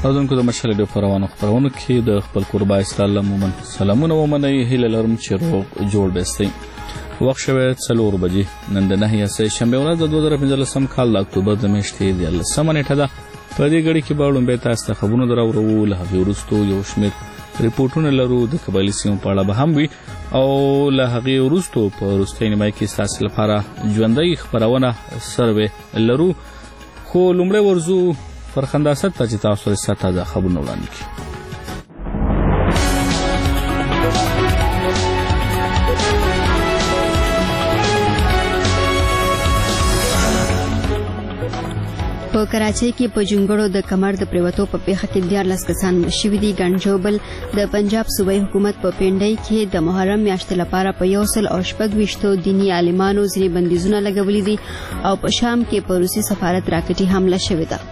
اوردونکو د مشال ډیو پروانو خبرونه کې د خپل قربا اسلام مومن سلامونه ومني هله لرم چې روغ جوړ بستي وخت شوه 4 بجې نن د نهي سه شنبه ورځ د 2015 کال د اکتوبر د میاشتې د 10 نیټه ده په دې غړي کې باړم به تاسو ته خبرونه دراوړو له هغه وروسته یو شمېر ریپورتونه لرو د قبایلی سیمو په اړه به هم وي او له هغه وروسته په وروستۍ نیمه کې تاسو لپاره ژوندۍ خبرونه سروي لرو خو لومړی ورزو پر خنداست ته چې تاسو سره تازه خبرونه وړاندې کړو. په کراچۍ کې په جونګړو د کمر د پریوتو په پیښه کې 14 کسان شوي دي. ګنجوبل د پنجاب صوبایي حکومت په پینډۍ کې د محرم میاشتې لپاره په 128 دینی عالمانو ځینې بندیزونه لګولي دي او په شام کې په روسي سفارت راکټي حمله شوې ده.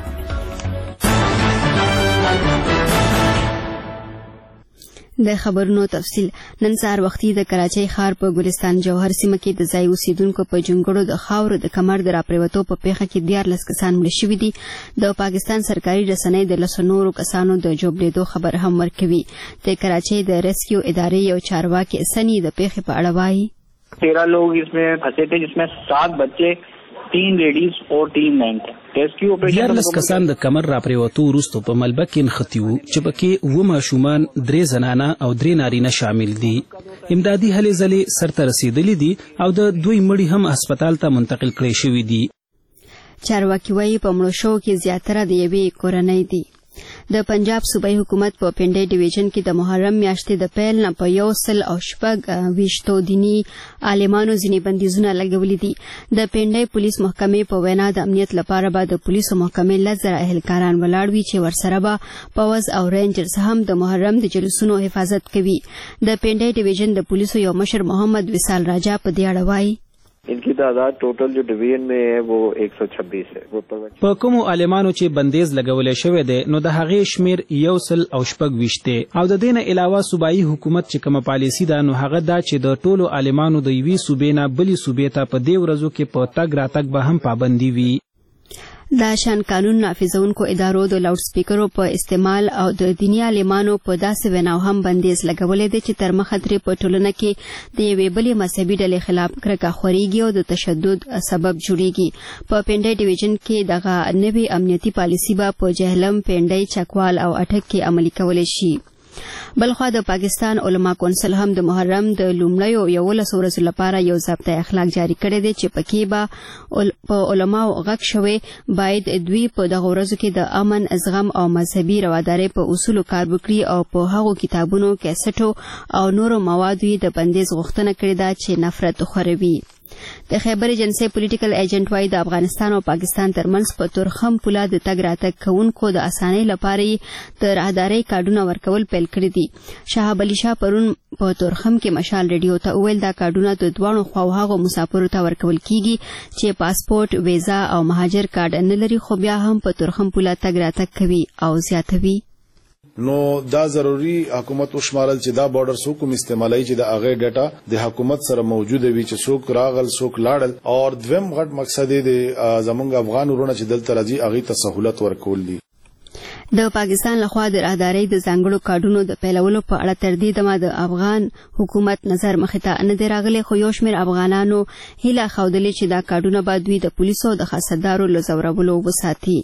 د خبرونو تفصیل. نن سهار وختي د کراچۍ ښار په ګلستان جوهر سیمه کې د ځای اوسیدونکو په جونګړو د خاورو د کمر د راپریوتو په پیښه کې 14 کسان مړه شوي دي. د پاکستان سرکاري رسنۍ د 10 نورو کسانو د جوړېدو خبر هم ورکوي. د کراچۍ د ریسکیو ادارې یو چارواکي سنی د پیښې په اړه وایي 13 लोग इसमें फंसे थे जिसमें 7 बच्चे 3 लेडीज और 3 मैन थे. Rescue operation 14 کسان د کمر راپریوتو وروسته په ملبه کې نښتي وو چې پکې 2 ماشومان 3 زنانه او 3 نارینه شامل دي. امدادي هلې ځلې سرته رسیدلې دي او د دوی مړي هم هسپتال ته منتقل کړي شوي دي. چارواکي وایي په مړو شوو کې زیاتره د یوې کورنۍ دي. د پنجاب صوبایي حکومت په پینډۍ ډیویژن کې د محرم میاشتې د پیل نه په 128 دینی عالمانو ځینې بندیزونه لګولي دي. د پینډۍ پولیس محکمې په وینا د امنیت لپاره به د پولیسو محکمې 10,000 اهلکاران ولاړ وي چې ورسره به پوز او رینجرز هم د محرم د جلوسونو حفاظت کوي. د پینډۍ ډیویژن د پولیسو یو مشر محمد وصال راجا په دې اړه وایي इनकी तादाद टोटल जो डिवीजन में है वो 126 है. په کومو عالمانو چې بندیز لګولې شوی دی نو د هغې شمیر 128 او د دې نه علاوه صوبایي حکومت چې کومه پالیسي ده نو هغه دا چې د ټولو عالمانو د یوې صوبې نه بلې صوبې ته په دې ورځو کې په تګ راتګ به هم پابندي وي. دا شان قانون نافذونکو ادارو د لاوډ سپیکرو په استعمال او د دینی عالمانو په داسې ویناو هم بندیز لګولې دي چې تر مخه ترې په ټولنه کې د یوې بلې مذهبي ډلې خلاف کرکه خورېږي او د تشدد سبب جوړېږي. په پینډۍ ډیویژن کې دغه نوې امنیتي پالیسي به په جهلم، پینډۍ، چکوال او اټک کې عملي کولی شي. بلخوا د پاکستان علما کونسل هم د محرم د لومړیو 11 ورځو لپاره یو ضابطه اخلاق جاری کړی دی چې پکې به په علماو غږ شوی باید دوی په دغه ورځو کې د امن، زغم او مذهبي روادارۍ په اصولو کار وکړي او په هغو کتابونو، کیسټو او نورو موادو د بندیز غوښتنه کړې ده چې نفرت خوروي. د خیبر ایجنسی پولیټیکل ایجنټ وايي د افغانستان او پاکستان ترمنځ په تورخم پوله د تګ راتګ کوونکو د اسانۍ لپاره د راهدارۍ کارډونه ورکول پیل کړي دي. شهاب علي شاه پرون په تورخم کې مشال ریډیو ته وویل دا کارډونه د دوانو خواو هغو مسافرو ته ورکول کیږي چې پاسپورت، ویزا او مهاجر کارډ نه لري خو بیا هم په تورخم پوله تګ راتګ کوي او زیاتوي. نو دا ضروری حکومت وشمارل چې دا بارډر څوک کوم استعمالي چې د هغه ډاټا د حکومت سره موجوده وي چې څوک راغل څوک لاړل او دویم غټ مقصد دی زمونږ افغان ورونه چې دلته راځي هغه ته سہولت ورکول دي. د پاکستان لخوا د راهدارۍ د ځانګړو کارډونو د پیلولو په اړه تر دې دمه د افغان حکومت نظر مخې ته نه دی راغلی خو یو شمېر افغانانو هیله ښودلې چې دا کارډونه به دوی د پولیسو د خاصدارو له ځورولو وساتي.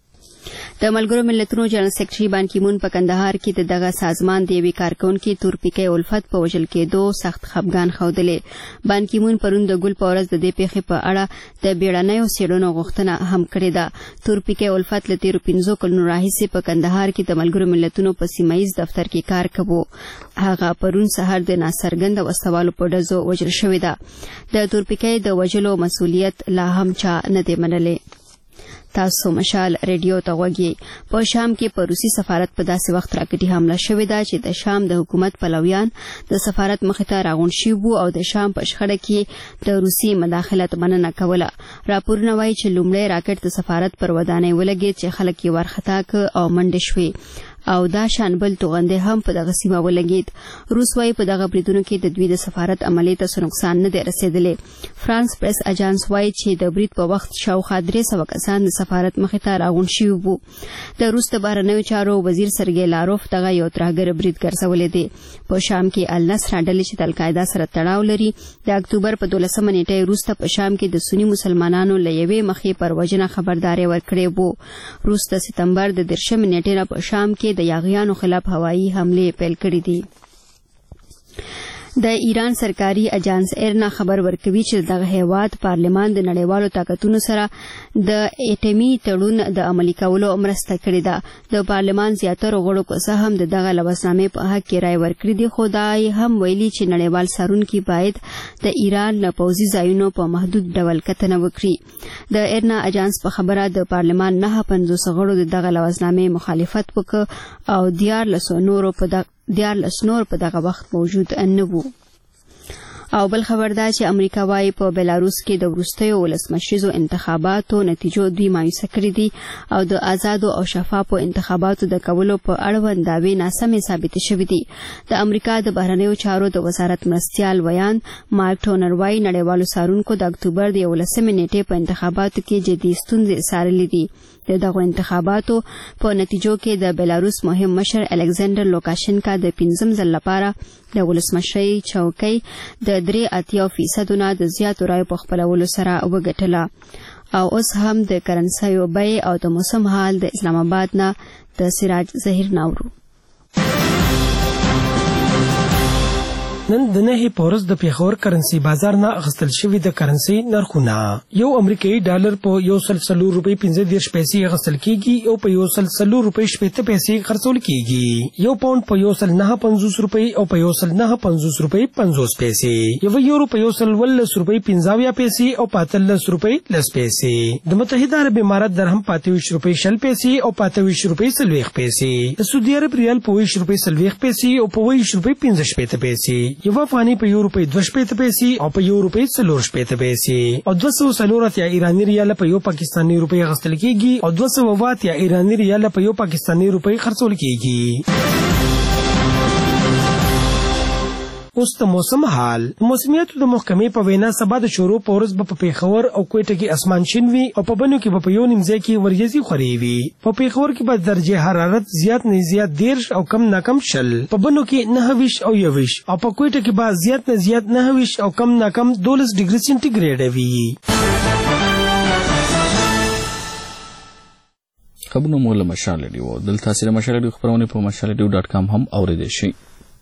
د ملګرو ملتونو جنرال سیکرټري بان کی مون په کندهار کې د دغه سازمان د یوې کارکونکي تورپیکۍ الفت په وژل کېدو سخت خفګان ښودلې. بان کی مون پرون د ګل په ورځ د دې پیښې په اړه د بیړنیو څېړنو غوښتنه هم کړې ده. تورپیکۍ الفت له تېرو 15 کلونو راهیسې په کندهار کې د ملګرو ملتونو په سیمه ییز دفتر کې کار کوو. هغه پرون سهار د ناڅرګنده وسوالو په ډزو وژل شوې ده. د تورپیکۍ د وژلو مسؤلیت لا هم چا نه دی منلی. تاسو مشال ریډیو ته غوږی. په شام کې په روسي سفارت په داسې وخت راکټي حمله شوې ده چې د شام د حکومت پلویان د سفارت مخې ته راغونډ شوي وو او د شام په شخړه کې د روسي مداخلت مننه کوله. راپورونه وایي چې لومړی راکټ د سفارت پر ودانۍ ولګېد چې خلک یې وارخطا کړ او منډې شوې. او دا شان بل توغنده هم په دغه سیمه ولګید. روس وايي په دغه بریدونو کې د دوی د سفارت عملیې ته نقصان نه دی رسیدلی. فرانس پریس اجانس وايي چې د برید په وخت شاوخوا 300 کسان د سفارت مخې ته راغونډ شوي وو. د روس د بهرنیو چارو وزیر سرګی لاروف دغه یو ترهګر برید ګرځولی دی. په شام کې النصر ډلې چې د القاعده سره تړاو لري د اکتوبر په 12 نیټه وروسته په شام کې د سنی مسلمانانو له یوې مخې پر وژنه خبرداري ورکړې وو. روس د سپتمبر د 13 نیټې په شام کې د یاغیانو خلاف هوایي حمله پیل کړې دي. د ایران سرکاري اجانس ایرنا خبر ورکوي چې دغه هیواد پارلمان د نړیوالو طاقتونو سره د اټومي تړون د عملي کولو مرسته کړې ده. د پارلمان زیاتره غړو که څه هم دغه لوثنامې په حق کې رای ورکړې دي، خو دا هم ویلي چې نړیوال څارونکي باید د ایران له پوځي ځایونو په محدود ډول کتنه وکړي. د ایرنا اجانس په خبره د پارلمان 950 غړو دغه لوثنامې مخالفت وکړ او 14 نور په دغه وخت موجود نه وو. او بل خبر دا چې امریکا وايي په بلاروس کې د وروستیو ولسمشریزو انتخاباتو نتیجو دوی مایوسه کړې دي او د آزادو او شفافو انتخاباتو د کولو په اړوند دعوې ناسمې ثابتې شوې دي. د امریکا د بهرنیو چارو د وزارت مرستیال ویان مارک ټونر وايي نړیوالو څارونکو د اکتوبر د 11 نیټې په انتخاباتو کې جدي ستونزې څارلې دي. د دغه انتخاباتو په نتیجو کې د بلاروس مهم مشر الکساندر لوکاشنکا د 5م ځل لپاره د ولسمشرۍ چوکۍ د 83% نه د زیاتو رایو په خپلولو سره وګټله. او اوس هم د کرنسیو بیې او د موسم حال د اسلام آباد نه د سراج ظهیر ناورو. نن د نهي پورس د پیښور کرنسي بازار نه اخیستل شوی د کرنسي نرخونه یو امریکایي ډالر په 140 روپۍ 15 پیسې اخیستل کیږي او په 140 روپۍ 70 پیسې خرڅول کیږي. یو پاوند په 150 روپۍ او په 150 روپۍ 50 پیسې. یو یورو په 110 روپۍ 50 پیسې او په 13 روپۍ 10 پیسې. د متحده عرب امارات درهم په 23 روپۍ 60 پیسې او په 23 روپۍ 40 پیسې. د سعودي عرب ریال په 20 روپۍ 40 پیسې او په 20 روپۍ 15 پیسې. یو افغاني په یو روپۍ 2 پیسې او په یو روپۍ 4 پیسې او 240 ایرانی ریال په یو پاکستانی روپۍ غستل کیږي او 200 ایرانی ریال په یو پاکستانی روپۍ خرڅول کیږي. اوس د موسم حال. موسمیاتو د محکمې په وینا سبا د شروع په ورځ به په پیښور او کوټه کې اسمان شین وي او په بنو کې به په یو نیم ځای کې وریځې خورې وي. په پیښور کې به درجه حرارت زیات نه زیات 10 او کم نه کم 10. په بنو کې 29 او 21 او په کوټه کې به زیات نه زیات 29 او کم نه کم 12 ډیګري سنټیګریډ وي. خبرونه مو له مشال ریډیو دلته سره مشال ریډیو خبرونه په mashalradio.com هم اوریدئ شئ.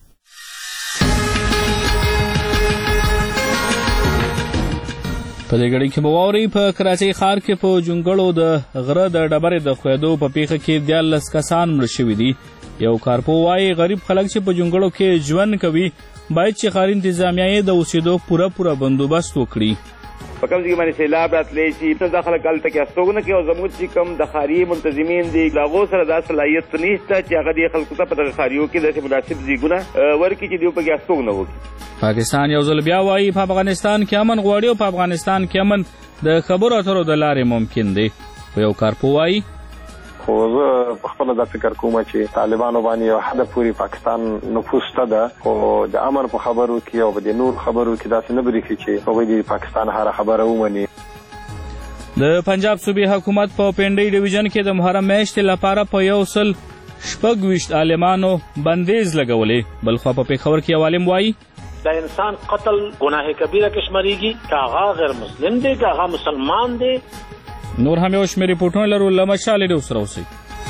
په دې غړي کې بووري په کراچۍ ښار کې په جونګړو د غره د ډبرې د خویدو په پیښه کې 14 کسان مړ شوي دي. یو کارپو وايي غریب خلک چې په جونګړو کې ژوند کوي باید چې ښار انتظامیه د اوسېدو پوره بندوبست وکړي. په کوم ځای باندې سیلاب راتلی شي څه داخله کال ته کې استوګنه کې او زموږ چې کوم د خاري منتظمین دي دغه سره دا صلاحیت نشته چې هغه د خلکو ته په دغه خاریو کې د مناسب ځایونه ورکړي چې دوی په کې استوګنه وکړي. پاکستان یو ځل بیا وايي په افغانستان کې امن غواړي او په افغانستان کې امن د خبرو اترو د لارې ممکن دی. په یو کارپو وايي خو زه په خپل د فکر کوم چې طالبانو باندې یو حد پوری پاکستان نفوذ ده او د امن په خبرو کې او د نور خبرو کې داسې نه بریخي چې هغوی د پاکستان هر خبره ومني. د پنجاب صوبې حکومت په پنډۍ ډیویژن کې د محرم میاشتې لپاره په 126 عالمانو بندیز لګولې. بلخوا په پیښور کې عالم وايي د انسان قتل گناه کبیره کې شماريږي که هغه غیر مسلم دی که هغه مسلمان دی. نور هم یو شمېر ریپورټونه لرو له مشال ریډیو سره اوسئ.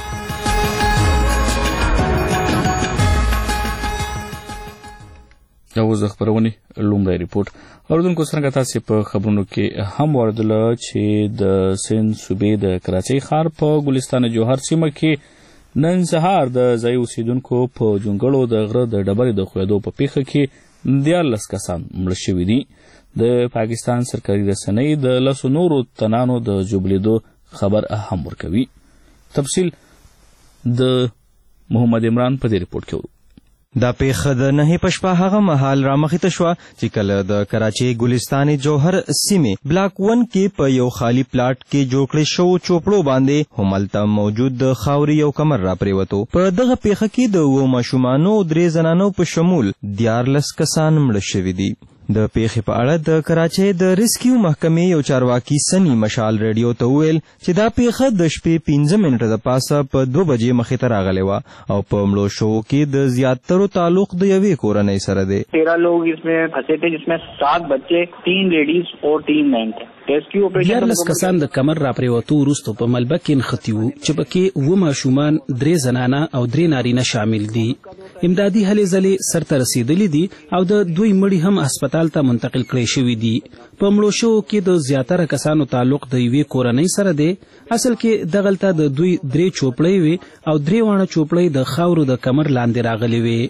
دا اوس د خپرونې لومړی ریپورټ. اوریدونکو څرنګه تاسې په خبرونو کې هم واوریدله چې د سند صوبې د کراچۍ ښار په ګلستان جوهر سیمه کې نن سهار د ځایي اوسېدونکو په جونګړو د غره د ډبرې د ښویېدو په پیښه کې 14 کسان مړه شوي دي. د پاکستان سرکاري رسنۍ د 10 نورو تنانو د ژوبلېدو خبر هم ورکوي. تفصیل د محمد عمران په دې ریپورټ کې دا پیښه د 9 پښپا هغه مهال رامخته شو چې کله د کراچي ګلستان جوهر سیمه بلاک 1 کې په یو خالی پلاټ کې جوړ کړی شو چوپړو باندې هملته موجود د خاوري یو کمر را پریوتو. په دغه پیښه کې د 2 ماشومانو 3 زنانو په شمول 14 کسان مړه شوي دي. د پیښې په اړه د کراچۍ د ریسکیو محکمې یو چارواکي سنی مشال ریډیو ته وویل چې دا پیښه د شپې 15 منټه د پاسه په 2 بجې مخې ته راغلې وه او په مړو شوو کې د زیاترو تعلق د یوې کورنۍ سره دی. 13 लोग इसमें फंसे थे जिसमें 7 बच्चे 3 लेडीज और 3 मैन थे. دیارلس کسان د کمر را پریوتو وروسته په ملبه کې نښتي وو چې پکې 2 ماشومان 3 زنانه او 3 نارینه شامل دي. امدادي هلې ځلې سرته رسیدلي دي او د دوی مړي هم هسپتال ته منتقل کړی شوي دي. په مړو شوو کې د زیاتره کسانو تعلق د یوې کورنۍ سره دی. اصل کې دغلته د دوی 3 چوپړۍ وي او 3 وانه چوپړۍ د خاورو د کمر لاندې راغلي وي.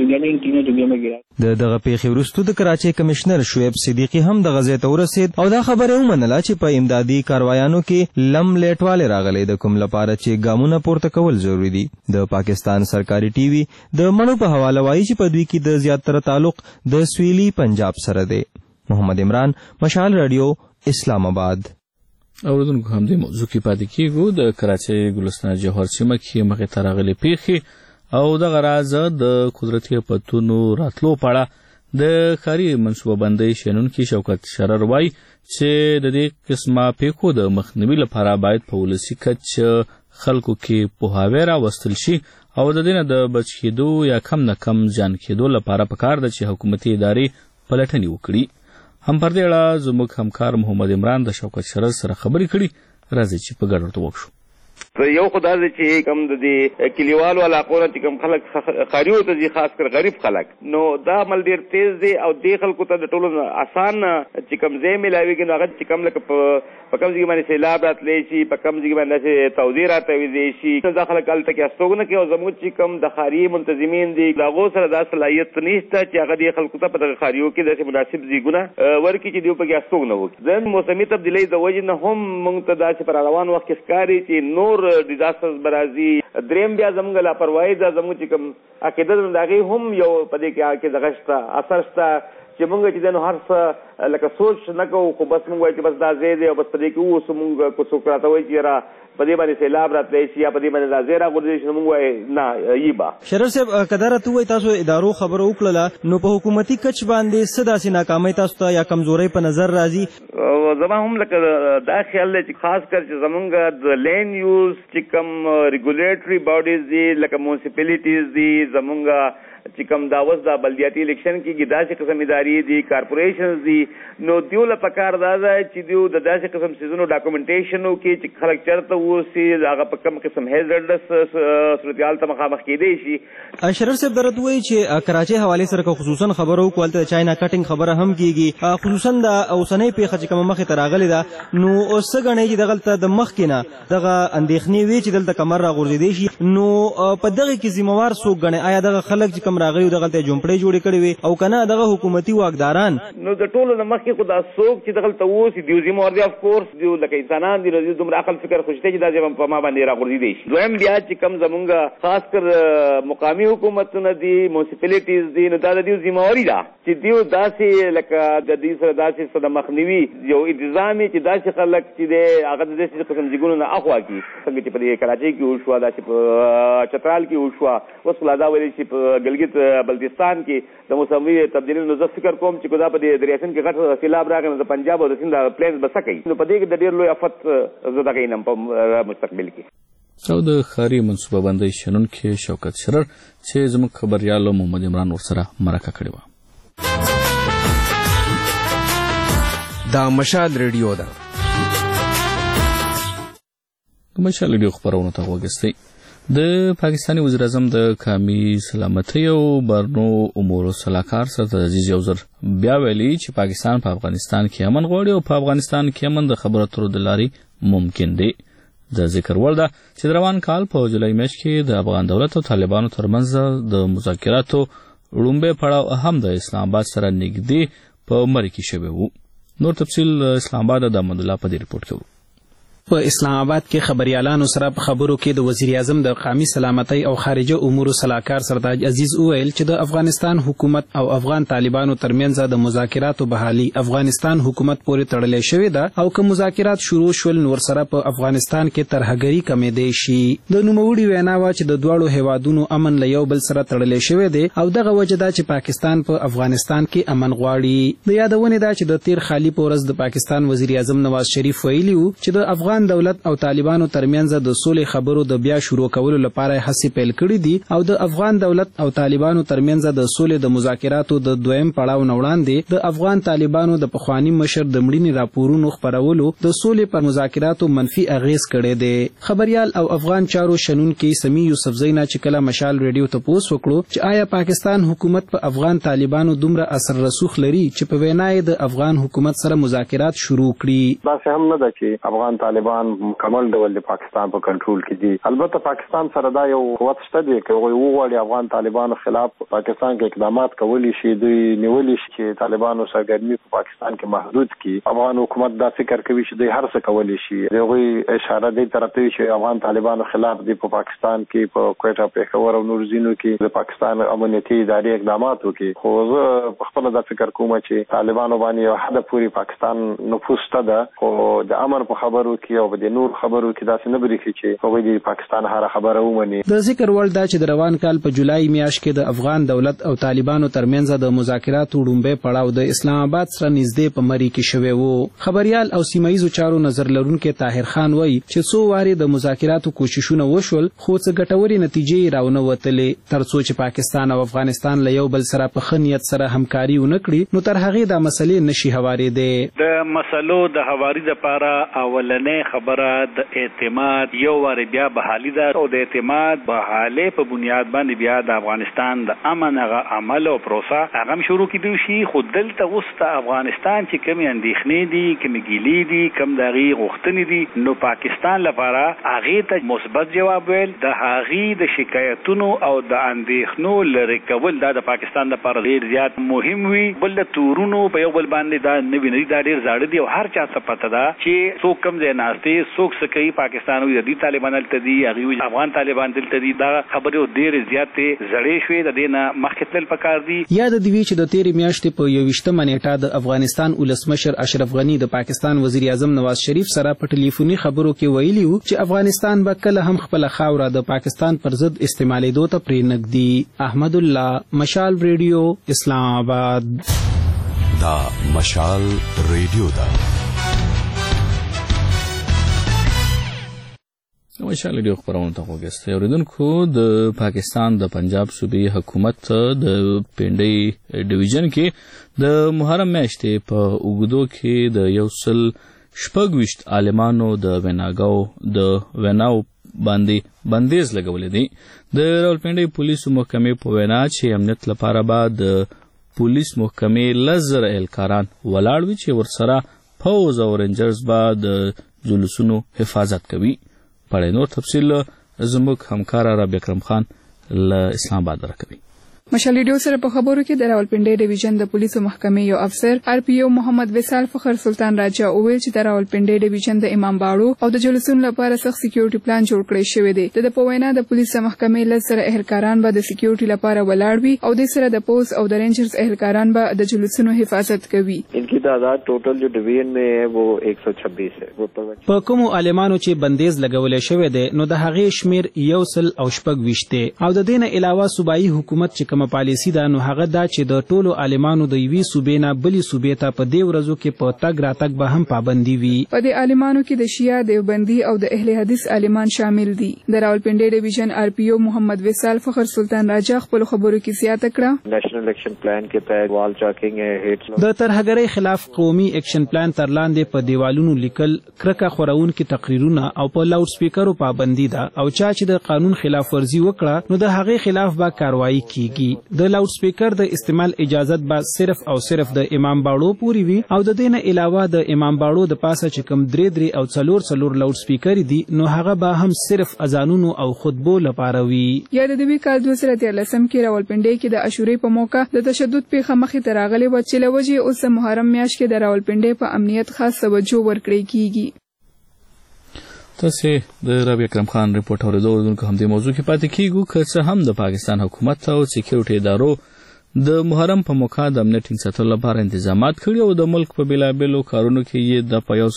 د دغه پیښې وروسته د کراچۍ کمشنر شعیب صدیقي هم دغه ځای ته ورسېد او دا خبره ومنله چې په امدادي کاروایانو کې لم لیټوالی راغلی د کوم لپاره چې ګامونه پورته کول ضروري دي. د پاکستان سرکاري ټي وي د مړو په حواله وایي چې په دوی کې د زیاتره تعلق د سویلي پنجاب سره دی. محمد عمران، مشال رادیو، اسلام آباد. اوریدونکو همدې موضوع کې پاتې کیږو. د کراچۍ ګلستان جوهر سیمه کې مخې ته راغلې پیښې او دغه راز د قدرتي پتونو راتلو په اړه د ښاري منصوبه بندۍ شنونکي شوکت شرر وایي چې د دې قسمه پیښو د مخنیوي لپاره باید په ولسي کچ خلکو کې پوهاوی راوستل شي او د دې نه د بچ کېدو یا کم نه کم زیان کېدو لپاره پکار ده چې حکومتي ادارې پلټنې وکړي. هم پر دې اړه زموږ همکار محمد عمران د شوکت شرر سره خبرې کړي. راځي چې په ګډه ورته وکړو. یو خدا دې چې کم د دې کلیوالو علاقو نه چې کم خلک ښاریو ته ځي، خاص کر غریب خلک، نو دا عمل ډېر تیز دی او دې خلکو ته د ټولو آسان چې کم ځای میلاویږي نو هغه چې کم لکه په کم ځای باندې سیلاب راتلی شي، په کم ځای باندې داسې تودې راتویدی شي، دا خلک هلته کې استوګنه کوي او زموږ چې کم د ښاري منتظمین دي د هغو سره دا صلاحیت نشته چې هغه دې خلکو ته په دغه ښاریو کې داسې مناسب ځایونه ورکړي چې دوی پکې استوګنه وکړي. د موسمي تبدیلۍ د وجې نه هم موږ ته داسې پر روان وخت کې ښکاري چې نور ډیزاسټرز برازي. دریم بیا زموږ لاپرواهي ده، زموږ چې کوم عقیده ده د هغې هم یو په دې کې دغه شته اثر شته چې موږ چې دی نو هر څه لکه سوچ نه کوو، خو بس موږ وایو چې بس دا ځای دی او بس په دې کې اوسو. موږ که څوک راته وایي چې یاره په دې باندې سیلاب راتلی شي یا په دې باندې دا ځای راغورځېدی شي، نو موږ وایو نه یي به. شرر صاحب، که دا راته ووایي تاسو ادارو خبره وکړله نو په حکومتي کچ باندې څه داسې ناکامۍ تاسو ته یا کمزورۍ په نظر راځي؟ زما هم لکه دا خیال دی چې خاص کر چې زمونږ د لینډ یوز چې کوم ریګولیټري باډیز دي لکه میونسپلیټیز دي، زمونږ چې کوم دا اوس د بلدیاتي الیکشن کېږي داسې قسم ادارې دي، کارپوریشنز دي، نو دیو له پکار دا ده چې دیو د داسې قسم څیزونو ډاکومنټیشن وکړي چې خلک چېرته اوسي، هغه په کوم قسم هیزرډس صورتحال ته مخامخ کېدی شي. شرر صاحب، دا راته وایي چې کراچۍ حوالې سره که خصوصا خبره وکړو هلته د چاینا کټینګ خبره هم کېږي، خصوصا د اوسنۍ پیښه چې کومه مخې ته راغلې ده، نو اوس څه ګڼئ چې دغلته د مخکې نه دغه اندېښنې وي چې دلته کمر راغورځېدی شي، نو په دغه کې ذمهوار څوک ګڼئ؟ آیا دغه خلک چې کوم راغلي دغلته جومپړۍ جوړې کړې وي او که نه دغه حکومتي واکداران؟ نو د ټولو نه مخکې خو دا څوک چې دغلته اوسي دیو ذمهوار دي، افکورس دیو لکه انسانان دي، نو دیو دومره عقل فکر خو شته چې دا ځای په ما باندې راغورځېدی شي. دویم بیا چې کوم زمونږ خاص کر مقامي حکومتونه دي، میونسپلیټیز دي، نو دا د دیو ذمهواري ده چې دیو داسې لکه د دې سره داسې څه د مخنیوي یو انتظام چې داسې خلک چې دی هغه د داسې قسم ځایونو نه اخوا کړي، څنګه چې په دې کراچۍ کې وشوه، داسې په چترال کې وشوه، اوس خو لا دا ویلی چې په ګلګت بلتستان کې د موسمي تبدیلۍ نو زه فکر کوم چې دا په دې دریاسین کې غټ سیلاب راغی نو د پنجاب او د سیند پلینز به څه کوي، نو په دې کې د ډېر لوی افت زه دغه وینم په مستقبل کې. او د ښاري منصوبه بندۍ شنونکي شوکت شرر چې زموږ خبریال محمد عمران ورسره مرکه کړې وه. دا مشال ریډیو ده. مشال ریډیو خبرونو ته وګورئ. د پاکستاني وزیر اعظم د قومي سلامتۍ او بهرنیو امورو سلاکار سرفراز عزیز یو ځل بیا ویلي چې پاکستان په افغانستان کې امن غواړي او په افغانستان کې امن د خبرو اترو د لارې ممکن دی. د ذکر وړ ده چې د روان کال په جولای میاشت کې د افغان دولت او طالبانو ترمنځ د مذاکراتو لومړی پړاو هم د اسلام آباد سره نږدې په مرۍ کې شوی و. نور تفصیل اسلام آباد د احمد الله په دې رپورټ کې. په اسلام آباد کې خبريالانو سره په خبرو کې د وزیر اعظم د قومي سلامتۍ او خارجه امور صلاحکار سردار عزیز وویل چې د افغانستان حکومت او افغان طالبانو ترمنځ د مذاکراتو بحالي افغانستان حکومت پورې تړلې شوې ده او که مذاکرات شروع شول نور سره په افغانستان کې ترهګری کمېدای شي. د نوموړي وینا وا چې د دواړو هیوادونو امن له یو بل سره تړلې شوې ده او دغه وجه ده چې پاکستان په افغانستان کې امن غواړي. د یادونه ده چې د تیر خالي پورز د پاکستان وزیر اعظم نواز شریف ویلي چې د افغان دولت او طالبانو ترمنځ د سولې خبرو د بیا شروع کولو لپاره هڅې پیل کړې دي او د افغان دولت او طالبانو ترمنځ د سولې د مذاکراتو د دویم پړاو نه وړاندې د افغان طالبانو د پخوانی مشر د مړینې راپورونو خپرولو د سولې پر مذاکراتو منفي اغیز کړی دی. خبريال او افغان چارو شنونکي سمی یوسفزئی نه چې کله مشال ریډیو ته پوس وکړو چې آیا پاکستان حکومت په افغان طالبانو دومره اثر رسوخ لري چې په وینای د افغان حکومت سره مذاکرات شروع کړي. دا هم نه ده چې افغان طالبان مکمل ډول د پاکستان په کنټرول کې دي. البته پاکستان سره دا یو قوت شته دی چې وغواړي افغان طالبانو خلاف پاکستان کې اقدامات کولی شي، دوی نیولی شي چې طالبانو سرګرمي په پاکستان کې محدود کړي. افغان حکومت دا فکر کوي چې دوی هر څه کولی شي. دوی اشاره دې طرف ته چې افغان طالبانو خلاف دی په پاکستان کې په کوټه پېښور او نور ځینو کې د پاکستان امنیتي ادارې اقدامات وکړي. خو زه په خپل دا فکر کوم چې طالبانو باندې یو حد پورې پاکستان نفوذ ده خو د امر په خبرو کې او د نور خبرو کې داسې نه بریښي چې هغوی د پاکستان هر خبره ومني. د ذکر وړ دا چې د روان کال په جولای میاشت کې د افغان دولت او طالبانو ترمنځ د مذاکراتو ډومبه پړاو د اسلام آباد سره نږدې په مری کې شوی وو. خبريال او سیمایي چارو نظر لرونکي طاهر خان وایي چې څو واري د مذاکراتو کوششونه وشول خو څه ګټوري نتیجې راونه وتلې. ترڅو چې پاکستان او افغانستان له یو بل سره په خنیت سره همکاري ونکړي نو تر هغه د مسلې نشي هوارېدې. د مسلو د هواري لپاره اولنې خبره د اعتماد یو واری بیا بحالي ده او د اعتماد بحاله په بنیاد باندې بیا د افغانستان د امن عمل او پروسه هغه شروع کیدو شي. خو دلته وسته افغانستان چې کوم اندېښنې دي کوم ګیلې دي کوم دغه غوښتنې دي نو پاکستان لپاره هغه ته مثبت جواب ویل د هغه د شکایتونو او د اندېښنو لری کول د پاکستان لپاره ډیر زیات مهم وي. بل د تورونو په یو بل باندې دا نه ویني دا ډیر زاړه دي او هر چا څه پته ده چې څوک کم ځای ناشته څوک څه کوي. پاکستان وي د طالبان دلته دي هغه افغان طالبان دلته دي. دا خبره ډیر زیات زړې شوې د دینه مخکې تل پکار دي. یاد دی چې د تیر میاشتې په 21 نیټه د افغانستان ولسمشر اشرف غنی د پاکستان وزیر اعظم نواز شریف سره په ټلیفوني خبرو کې ویلي و چې افغانستان به کله هم خپل خاوره د پاکستان پر ضد استعمالېدو ته پرې نږدي. احمد الله مشال ریډیو اسلام آباد. دا مشال ریډیو دا مشال ریډیو خبرونه ته وګورئ. اوریدونکو د پاکستان د پنجاب صوبې حکومت د پنډۍ ډیویژن کې د محرم میاشتې په اوګدو کې د 126 عالمانو د ویناو باندې بندیز لګولې دي. د راولپنډۍ پولیسو محکمې په وینا چې امنیت لپاره به د پولیس محکمې لزر اهلکاران ولاړ وي چې ورسره پوز او رنجرز به د جلوسونو حفاظت کوي. پړې نور تفصیل زموږ همکار ربیع اکرم خان له اسلام آباد راکوي. مشال ریډیو سره په خبرو کې د راولپنډۍ ډیویژن د پولیسو محکمې یو افسر آر پی او محمد وصال فخر سلطان راجا وویل چې د راولپنډۍ ډیویژن د امام باړو او د جلوسونو لپاره سخت سکیورټي پلان جوړ کړی شوی دی. د په وینا د پولیسو محکمې لسره اهلکاران به د سکیورټي لپاره ولاړ وي او د سره د پولیس او د رینجرز اهلکاران به د جلوسونو حفاظت کوي. انکی تعداد ټوټل جو ډیویژن میں ہے وہ 126 ہے. په کوم عالمانو چې بندیز لګولې شوی دی نو د هغې شمیر 126 دی او د دې نه علاوه صوبایي حکومت چې کومه پالیسي ده نو هغه دا چې د ټولو عالمانو د یوې صوبې نه بلې صوبې ته په دې ورځو کې په تګ راتګ به هم پابندي وي. په دې عالمانو کې د شیعه دیوبندي او د اهل حدیث عالمان شامل دي. د راولپنډۍ ډیویژن آر پی او محمد وصال فخر سلطان راجا خپل خبرو کې زیاته کړه. نیشنل الیکشن پلان کې تحت وال چاکینګ هیټس د ترهګرۍ خلاف قومي اکشن پلان تر لاندې په دیوالونو لیکل کرکه خورون کې تقریرونه او په لاوډ سپیکرو پابندي ده او چا چې د قانون خلاف ورزي وکړه نو د هغې خلاف به کاروایی کیږي. د لاوډ سپیکر د استعمال اجازت به صرف او صرف د امام باړو پوری وي او د دې نه علاوه د امام باړو د پاسه چې کوم درې او څلور لاوډ سپیکر دي نو هغه به هم صرف اذانونو او خطبو لپاره وي. یا د دې کال 2013 کې راولپنډۍ کې د عاشورې په موقع د تشدد پیښه مخې ته راغلې و چې لوجه اوس محرم میاشت کې د راولپنډۍ په امنیت خاص توجه ورکړې کیږي. تاسو د ربیع اکرم خان ریپورت اوریدونکو هم د موضوع کې پاتې کیږو که څه هم د پاکستان حکومت او سکیورټي ادارو د محرم په موقع د امنیت ټینګ ساتلو لپاره انتظامات کړي او د ملک په بیلابیلو کارونو کې یې د په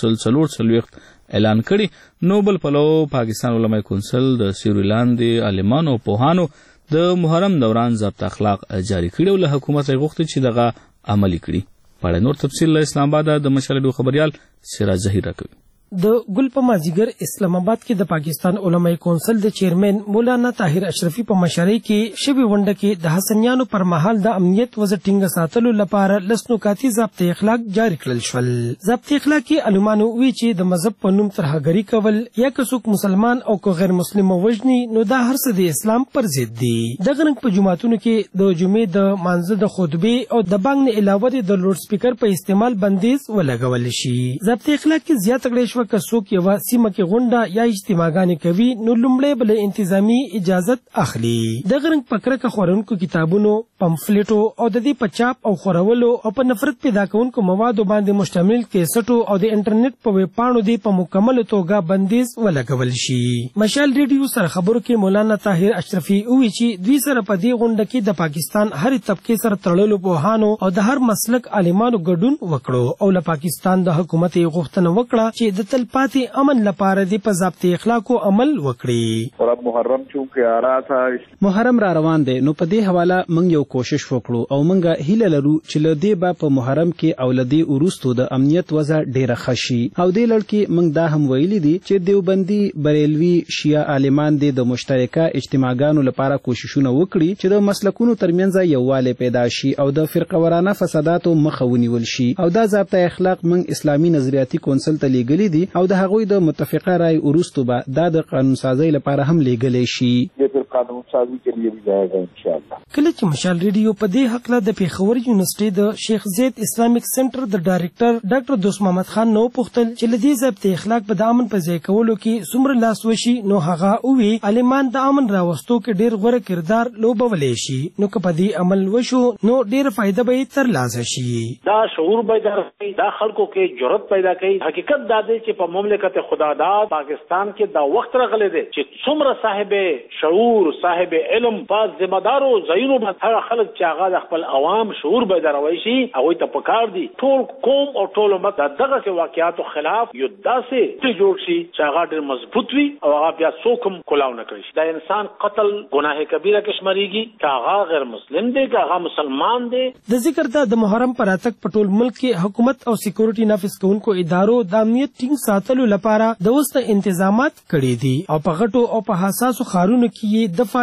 140 اعلان کړي. نو بل پلو پاکستان علماء کونسل د سیوري لاندې عالمانو او پوهانو د محرم دوران ضبط اخلاق جاری کړي او له حکومت غوښتي چې دغه عملي کړي. په نور تفصیل له اسلام آباد د مشال ډو خبريال سراج ظهیر راکوي. د ګل په مازیګر اسلام آباد کې د پاکستان علماء کونسل د چیرمن مولانا طاهر اشرفي په مشرۍ کې شبي ونډه کې د حسنیانو پر مهال د امنیت وضع ټینګ ساتلو لپاره لسنوکاتي ضبط اخلاق جاری کړل شول. ضبط اخلاق کې علمانو وی چې د مذهب په نوم ترهګری کول یا کڅوک مسلمان او کو غیر مسلمان وجني نو دا هر څه د اسلام پر ضد دي. د غرنګ په جماعتونو کې د جمعې د مانځه د خطبه او د بانګ نه علاوه د لوډ سپیکر په استعمال بندیز ولګول شي. ضبط اخلاق کې زیات کړي که څوک یو سیمه کې غونډه یا اجتماعګانې کوي نو لومړی بل انتظامی اجازت اخلي. د غرنګ پکړه خورونکو کتابونو پمفلیټو او د دې په چاپ او خورولو او په نفرت پیدا کوونکو موادو باندې مشتمل کیسټو او د انټرنیټ په ویب پاڼو دی په مکمل توګه بندیز ولګول شي. مشال ریډیو سره خبرو کې مولانا طاهر اشرفي وی چې دوی سره په دې غونډه کې د پاکستان هر طبقه سره تړلو پوهانو او د هر مسلک عالمانو ګډون وکړو او له پاکستان د حکومت غوښتنه وکړه چې د تلپاتې امن لپاره د په ضبط اخلاقو عمل وکړي. اور اب محرم چونکه آ رہا تھا محرم را روان دی نو په دې حواله موږ یو کوشش وکړو او موږ هیله لرو چې له دې با په محرم کې او له دې وروستو د امنیت وضع ډیره خشي او دې لړ کې موږ دا هم ویلي دي چې دیوبندي بریلوي شیعه عالمان د مشترکه اجتماعګانو لپاره کوششونه وکړي چې د مسلکونو ترمنځ یووالی پیدا شي او د فرقوارانه فساداتو مخه ونیول شي او دا ضبط اخلاق موږ اسلامي نظریاتي کونسل ته لیږلي دي او د هغوی د متفقه رای وروستو به دا د قانون سازی لپاره هم لیږلی شي. قانون سازی کے لیے بھی جائے گا انشاءاللہ. کله چې مشال ریډیو په دې حق له د پیښور یونیورسيټي د شیخ زید اسلامیک سنټر د ډایریکټر ډاکټر دوست محمد خان نو پوښتل چې لدی ضبط اخلاق په د امن په ځای کولو کې څومره لاس وشي نو هغه اووي عالمان د امن راوستو کې ډیر غوره کردار لوبولې شي نو که په دې عمل وشو نو ډیر فائدہ به تر لاسه شي. دا شعور پیدا کوي دا خلکو کې جرأت پیدا کوي. حقیقت دا دی چې په مملکت خداداد پاکستان کې دا وخت راغلی دی چې څومره صاحب شعور صاحب علم باز ذمہ دارو زینو باندې هغه خلک چې هغه د خپل عوام شعور بیداروي شي هغه ته پکار دي ټول قوم او ټول امت دغه واقعاتو خلاف یو داسې جوړ شي چې هغه ډېر مضبوط وي او هغه بیا څوک هم کولاو نه کوي. دا انسان قتل ګناه کبیره کې شماريږي که هغه غیر مسلم دی که هغه مسلمان دی. د ذکر د محرم پر اتک په ټول ملک کې حکومت او سکیورټي نافذ کوونکو ادارو د امنیت ټینګ ساتلو لپاره د وسته انتظامات کړي دي او په غټو او په حساسو ښارونو کې دفعه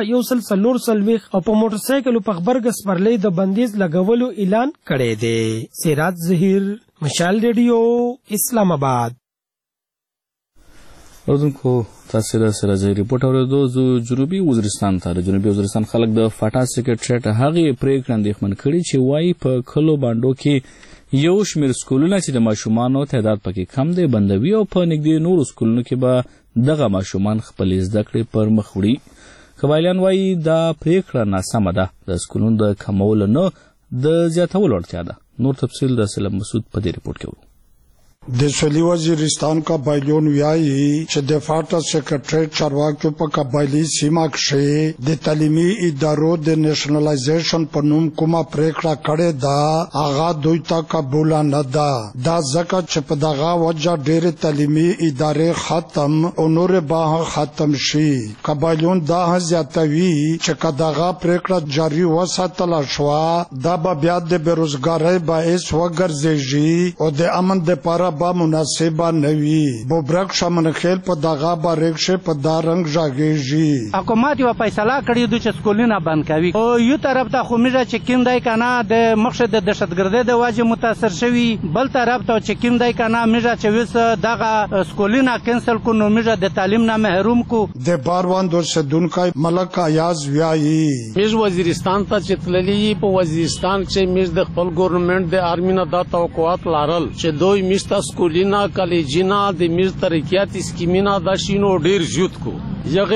140 او په موټر سایکل په خبرګ سپرلې د بندیز لګولو اعلان کړی دی. سراج ظهیر مشال ریډیو اسلام آباد. اوردونکو تاسو د سراج ظهیر ریپورت اوریدو جنوبي وزیرستان ته د جنوبي وزیرستان خلک د فاټا سکرټریټ هغه پریکړه اندېښمن کړي چې وایي په کلو باندې کې یو شمیر سکولونه چې د ماشومانو تعداد پکې کم دی بندوي او په نږدې نورو سکولونو کې به دغه ماشومان خپل زده کړې پر مخ وړي. قبایلیان وایي دا پریکړه ناسمه ده د سکولونو د کمولو نه د زیاتولو اړتیا ده. نور تفصیل د سلام مسعود په دې ریپورت کې وو. د سویلي وزیرستان قبایلیون ویایي چې د فاټا سکرټریټ چارواکو په قبایلی سیمه کې د تعلیمي ادارو د نیشنلایزیشن په نوم کومه پریکړه کړې ده هغه دوی ته قبول نه ده. دا ځکه چې په دغه وجه ډېرې تعلیمي ادارې ختم او نور به ختم شي. قبایلیون دا زیاتوي چې که دغه پریکړه جاري وساتله شوه دا به بیا د بېروزګارۍ باعث وګرځېږي او د امن دپاره با مناسبه نوي. بوبرک شمنخیل په دغه باریکشه په دا رنگ ژاګېږي. حکومت یو فیصله کړې ده چې سکولونه بند کوي او یو طرف ته خو میږه چې کیندای کنه د مخشه د دهشتګردۍ د وجه متاثر شوی بل طرف ته چې کیندای کنه میږه چې وس دغه سکولونه کینسل کو نو میږه د تعلیم نه محروم کو. د باروان دوسدونکو ملک ایاز ویایي میږ وزیرستان ته چې تللی په وزیرستان کې میږ د خپل ګورنمنت د آرمي نه د توقعات لرل چې دوی میستا سکولینا کالجینا د میز ترقیات اسکیمینا د شینو ډیر زیات کو یغه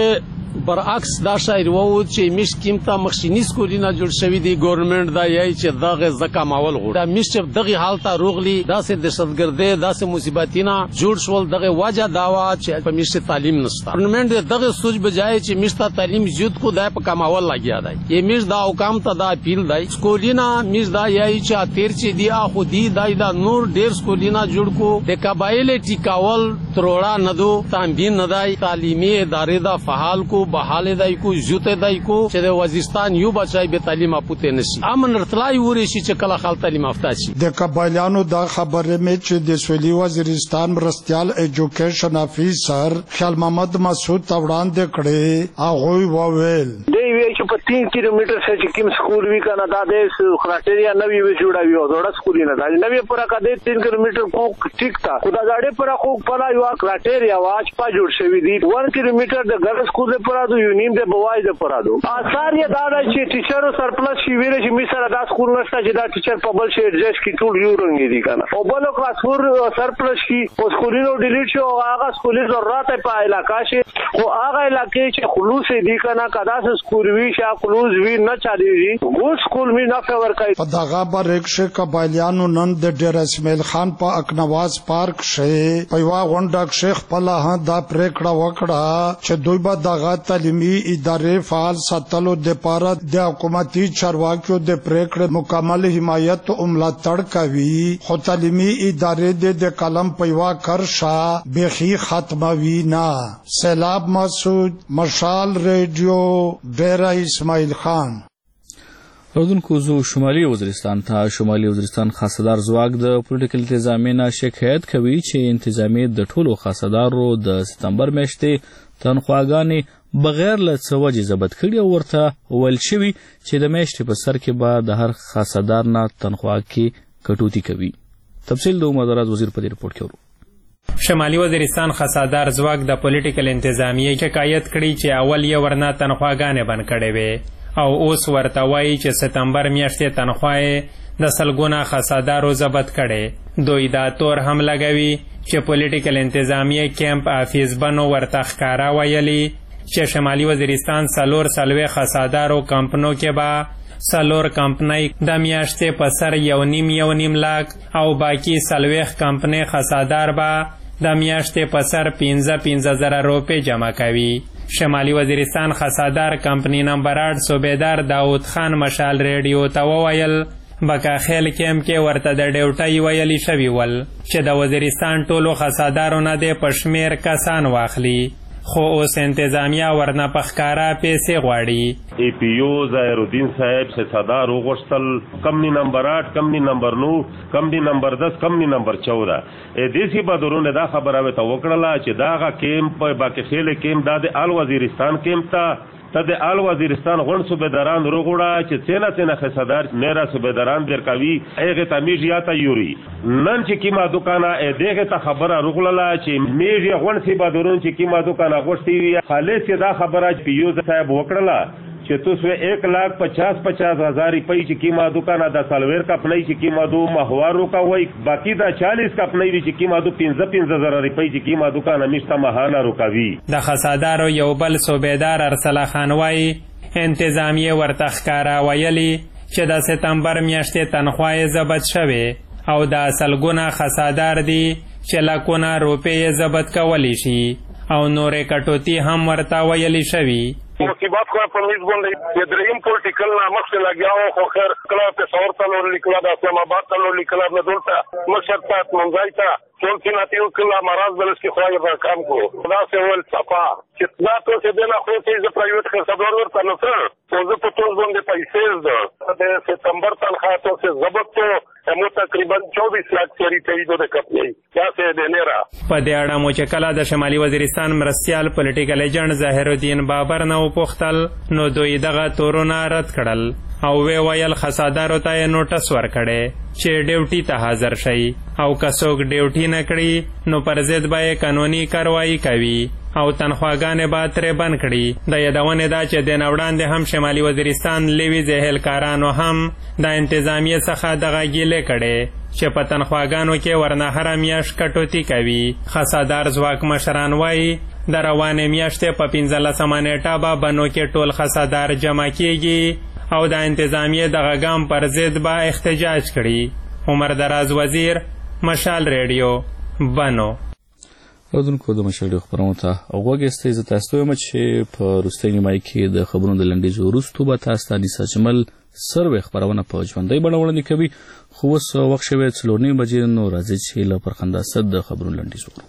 برعکس دا شاعر وو چې میش قیمته مخشینی سکولونه جوړ شوی دی ګورنمنت دا یی چې دغه زکه ماول غوړ دا میش دغه حالت روغلی داسې دهشتګردي داسې مصیبتینا جوړ شول دغه وجه داوا چې په میش تعلیم نشته ګورنمنت دغه سوچ بجای چې میش ته تعلیم زیات کو دای په کماول لګیا دی یی میش دا حکام ته دا اپیل دی سکولونه میش دا یی چې تیر چې دی اخو دی دا نور ډیر سکولونه جوړ کو د قبایل ټیکاول تروړه ندو تامبین ندای تعلیمي ادارې دا فعال کو بحال دای کو زوته دای کو چې د وزیرستان یو بچای به تعلیم اپوته نشي امن رتلای وری شي چې کله خال تعلیم افتا شي د قبایلانو دا خبره مې چې د سویلي وزیرستان مرستيال ایجوکیشن افیسر خیال محمد مسعود وړاندې کړي هغه وویل دی وی چې په 3 کیلومتر څخه کوم سکول وی کنه دا د خراټریا نوې وی جوړاوي او ډوړه سکول نه دا نوې پر کا د 3 کیلومتر کو ټیک تا خدا غاډه پر خو په یو خراټریا واچ په جوړ شوی دی 1 کیلومتر د ګرل سکول پر دو یو نیم د بوای د پر دو اثر یې دا چې ټیچر سرپلس شي ویل چې می سره دا سکول نشته چې دا ټیچر په بل شي ایڈجسټ کی ټول یو رنګ دي کنه او بل کلاس 4 سرپلس شي او سکولینو ډیلیټ شو هغه سکولي ضرورت په علاقہ شي او هغه علاقې چې خلوص دي کنه کدا سکول وی شا خلوص وی نه چاليږي وو سکول می نه فور کوي په دغه برکشه قبایلیانو نن د ډیر اسماعیل خان په اکنواز پارک شه په وا غونډه شیخ په لاه دا پریکړه وکړه چې دوی به دغه تعلیمي ادارې فعال ساتلو د پاره د حکومتي چارواکیو د پریکړې مکمل حمایت او ملاتړ کوي خو تعلیمي ادارې د قلم په وا کرشا بخي ختموي نه سیلاب مسعود مشال ریډیو ډیر اسماعیل خان اردوونکو زو شمالي وزیرستان ته شمالي وزیرستان خاصدار ځواک د پولیټیکل انتظامیه شکایت کوي چې انتظامیه د ټولو خاصدارو د سپتمبر میاشتې تنخواګانې بغیر له څه وجې ضبط کړي او ورته ویل شوي چې د میاشتې په سر کې به د هر خاصدار نه تنخوا کې کټوتي کوي. تفصیل د عمر وزیر په دې رپورټ کې ورو. شمالي وزیرستان خاصدار ځواک د پولیټیکل انتظامیه شکایت کړي چې اول یې ورنه تنخواګانې بند کړې وې او اوس ورته وایي چې ستمبر میاشتې تنخواه د سلګونه خاصدارو ضبط کړي. دوی دا تور هم لګوي چې پولیټیکل انتظامیه کیمپ آفیس بنو ورته ښکارا ویلي چې شمالي وزیرستان 4 خاصدارو کمپنو کې به 4 کمپنۍ د میاشتې په سر 1.5 لاک او باقی 40 کمپنۍ خاصدار به د میاشتې په سر 15,000 روپۍ جمع کوي. شمالي وزیرستان خاصدار کمپنی نمبر 8 صوبیدار داود خان مشال ریډیو ته وویل بکاخیل کیمپ کې ورته د ډیوټۍ ویلي شوي ول چې د وزیرستان ټولو خاصدارو نه د پشمیر کسان واخلي خو اوس انتظامیه ورنه په ښکارا پیسې غواړي. ای پی او ظاهر الدین صاحب صدر وغوښتل کمپنی نمبر 8 کمپنی نمبر 9 کمپنی نمبر 10 کمپنی نمبر 14 دیسی بدرونه دا خبره وته وکړه چې داغه کیمپ باقی خیل کیمپ د ال وزیرستان کیمپ ته د ال وزیرستان غون صوبیداران وروغوړه چې څنګه خاصدار میرا صوبیداران درکوي هغه ته میږي یوري نن چې کیما دکانه دغه ته خبره وروغله چې میږي غون صوبیدارون چې کیما دکانه غوښتي وي خالص دا خبره پیو صاحب وکړه چې تاسو 1,50,000 روپۍ چې کیما دکانه د سالویر کپنۍ چې کیما دو ماهوارو کا وای باقی دا 40 کپنۍ چې کیما دو 15,000 روپۍ چې کیما دکانه نشته ماهانه روکوي. د خاصدارو یو بل صوبیدار ارسلا خان وای انتظامیه ورته ښکارا ویلي چې د سپتمبر میاشتې تنخواه ضبط شوه او د سلګونه خاصدار دي چې لکونه روپۍ ضبط کولی شي او نورې کټوتي هم ورته ویلي شوي. مصیبت کو په میز باندې د دریم پولیټیکل نامه څخه لګیاو خو خیر کله په څور ته لیکلا د اسلام آباد ته لیکلا نه دلته مشر ته منځای ته ټول سیناتیو کله مرز بلس کې خوای به کام کو دا څه ول صفا چې دا ته څه دنه خو چې پرایویټ خدمات ورته نه څه او زه په ټول باندې پیسې د سپتمبر تنخواه ته څه ضبط ته مو تقریبا 24 लाख چری ته د کپنی دا څه د نه را په دې اړه مو چې کله د شمالي وزیرستان مرستيال پولیټیکل ایجنټ ظاهر الدین بابر نو پوښتل نو دوی دغه تورونه رد کړل او ویل خاصدارو ته نوټس ورکړي چې ډیوټي ته حاضر شي او که څوک ډیوټي نه کړي نو پر ضد به قانوني کاروایی کوي. او تنخواګانې به ترې بند کړي. د یادونې دا چې د وړاندې هم شمالي وزیرستان لیویز اهلکارانو هم د انتظامیې څخه دغه ګیلې کړې چې په تنخواګانو کې ورنه هره میاشت کټوتي کوي. خسادار ځواک مشران وایي د روانې میاشتې په 15 نیټه به بنو کې ټول خسادار جمع کیږي او د انتظامیې دغه ګام پر ضد به احتجاج کړي. عمر دراز وزیر، مشال ریډیو، بنو. اردوونکو د مشال ریډیو خبرونو ته غوږ ایستی. زه تاسو ته وایم چې په وروستۍ نیمایي کې د خبرونو د لنډیز وروسته به تاسو ته انیسا جمل سروې خپرونه په ژوندۍ بڼه وړاندې کوي. خو اوس وخت شوی 4:30 بجې، نو راځئ چې له فرخنده اسد د خبرونو لنډیز وکړو.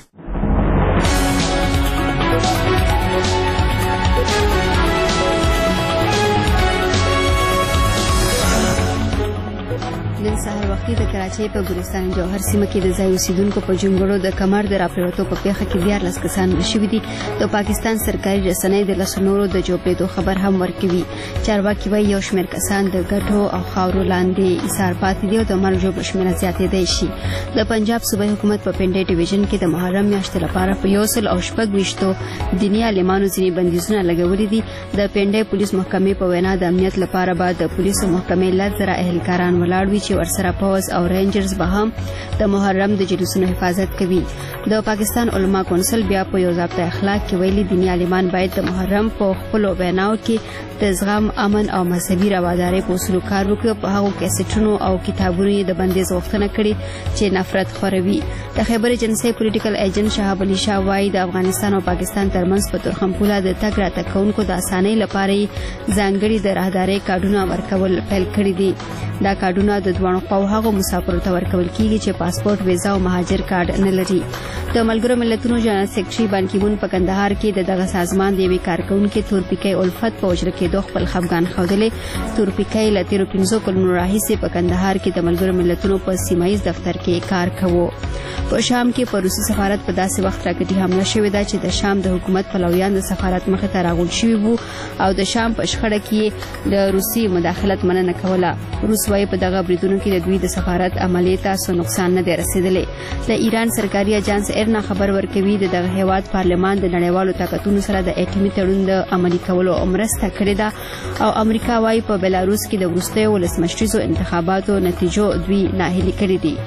نن سهار وختي د کراچۍ په ګورستان جوهر سیمه کې د ځای اوسیدونکو په جونګړو د کمر د راپریوتو په پیښه کې 14 کسان مړه شوي دي. د پاکستان سرکاري رسنۍ د 10 نورو د جوړېدو خبر هم ورکوي. چارواکي وایي یو شمېر کسان د ګټو او خاورو لاندې ایثار پاتې دي او د مرګ ژوبلو شمېره زیاتېدی شي. د پنجاب صوبایي حکومت په پنډۍ ډیویژن کې د محرم میاشتې لپاره په 126 دیني عالمانو ځینې بندیزونه لګولي دي. د پنډۍ پولیس محکمې په وینا د امنیت لپاره به د پولیسو محکمې 10,000 اهلکاران ولاړ وي چې ورسره پوز او رینجرز به هم د محرم د جلوسونو حفاظت کوي. د پاکستان علما کونسل بیا په یو ضابطه اخلاق کې ویلي دیني عالمان باید د محرم په خپلو ویناو کې د زغم، امن او مذهبي روادارۍ په اصولو کار وکړي. په هغو کیسټونو او کتابونو یې د بندیز غوښتنه کړې چې نفرت خوروي. د خیبر ایجنسۍ پولیټیکل ایجنټ شهاب علي شاه وایي د افغانستان او پاکستان ترمنځ په تورخم پوله د تګ راتګ کوونکو د اسانۍ لپاره ځانګړي د راهدارۍ کارډونه ورکول پیل کړي دي. دا کارډونه د دواړو خواو هغو مسافرو ته ورکول کیږي چې پاسپورت، ویزا او مهاجر کارډ نه لري. د ملګرو ملتونو جنرال سیکرټري بان کی مون په کندهار کې دغه سازمان د یوې کارکونکي تورپیکۍ الفت په وژل کېدو خپل خفګان ښودلی. تورپیکۍ له تېرو 15 کلونو راهیسې په کندهار کې د ملګرو ملتونو په سیمایي دفتر کې کار کوو. په شام کې په روسي سفارت په داسې وخت راکټي حمله شوې ده چې د شام د حکومت پلویان د سفارت مخې ته راغونډ شوي وو او د شام په شخړه کې د روسي مداخلت مننه کوله. روس وايي په دغه بریدونو کې د دوی د سفارت عملیې ته څه نقصان نه دی رسېدلی. د ایران سرکاري اجانس ایرنا خبر ورکوي د دغه هیواد پارلمان د نړیوالو طاقتونو سره د اټومي تړون د عملي کولو مرسته کړې ده او امریکا وايي په بلاروس کې د وروستیو ولسمشریزو انتخاباتو نتیجو دوی ناهیلي کړي دي.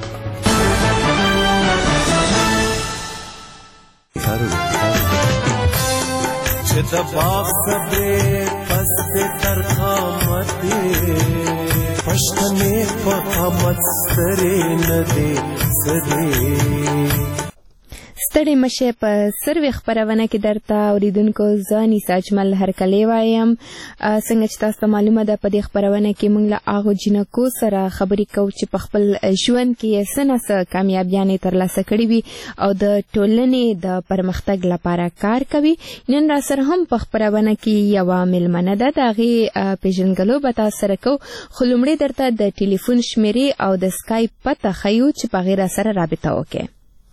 چې د باغ صبرې پس دې تر قامتې پښتنې په قامت سترې نه دې سرې. ستړي مشه په سروې خبرونه کې درته اوریدونکو زه نیسا اجمل هرکلی وایم. څنګه چې تاسو ته معلومه ده په دې خبرونه کې موږ له هغو جینکو سره خبرې کوو چې په خپل ژوند کې یې څه نه څه کامیابیانې ترلاسه کړې وي او د ټولنې د پرمختګ لپاره کار کوي. نن را سره هم په خبرونه کې یوه میلمنه ده، د هغې پیژنګلو به تاسو سره کوو. خو لومړی درته د ټلیفون شمیرې او د سکایپ پته ښیو چې په هغې را سره رابطه وکړئ.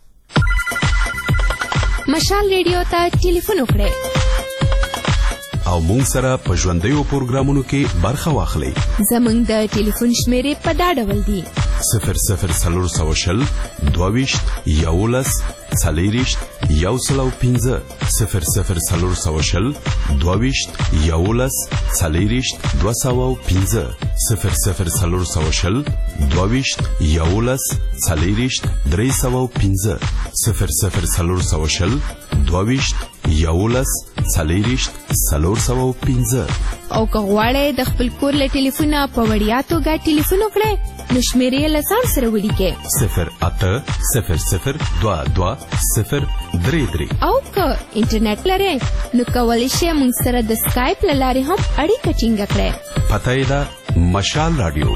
مشال ریډیو ته ټلیفون وکړئ او مونږ سره په ژوندیو پروګرامونو کې برخه واخلئ. زمونږ د ټلیفون شمیرې په دا ډول دي: 00 22 11 40 105 00 22 11 40 205 00 22 11 40 305 00 22 11 40 305. او که غواړئ د خپل کور له ټلیفونه په وړیا توګه ټلیفون وکړئ نو شمیرې له ځان سره ولیکئ 0800 22 033. او که انټرنیټ لرئ نو کولی شئ موږ سره د سکایپ له لارې هم اړیکه ټینګه کړئ. پته یې ده مشال رادیو.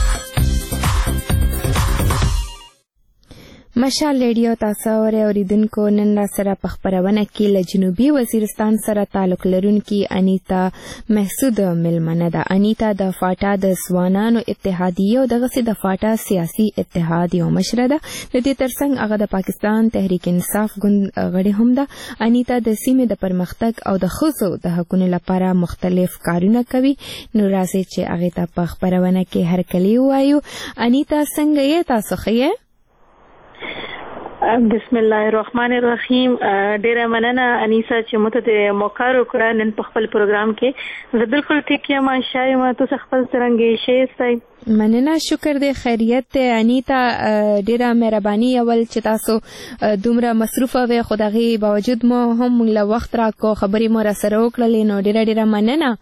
مشال ریډیو تاسو اوریدونکو نن را سره په خبرونه کې له جنوبي وزیرستان سره تعلق لرونکي انیتا محسود ملمنه ده. انیتا د فاټا د ځوانانو اتحادیه او دغسې د فاټا سیاسي اتحاد یو مشره ده. د دې ترڅنګ هغه د پاکستان تحریک انصاف ګوند غړې هم ده. انیتا د سیمې د پرمختګ او د ښځو د حقونو لپاره مختلف کارونه کوي. نو راځئ چې هغې ته په خبرونه کې هرکلی ووایو. انیتا څنګه یې؟ تاسو ښه یې؟ بسم الله الرحمن الرحیم. ډیره مننه انیسا چې مته د موقع وکړه نن په خپل پروګرام کې. زه بالکل ټیک یم شایم تاسو خپل څنګه شئ استای؟ مننه شکر دې خیریت ته انیتا. ډیره مهرباني اول چې تاسو دومره مصروفه وي خو دغه باوجود مو هم له وخت راکو خبرې مو را سره وکړلې نو ډیره مننه.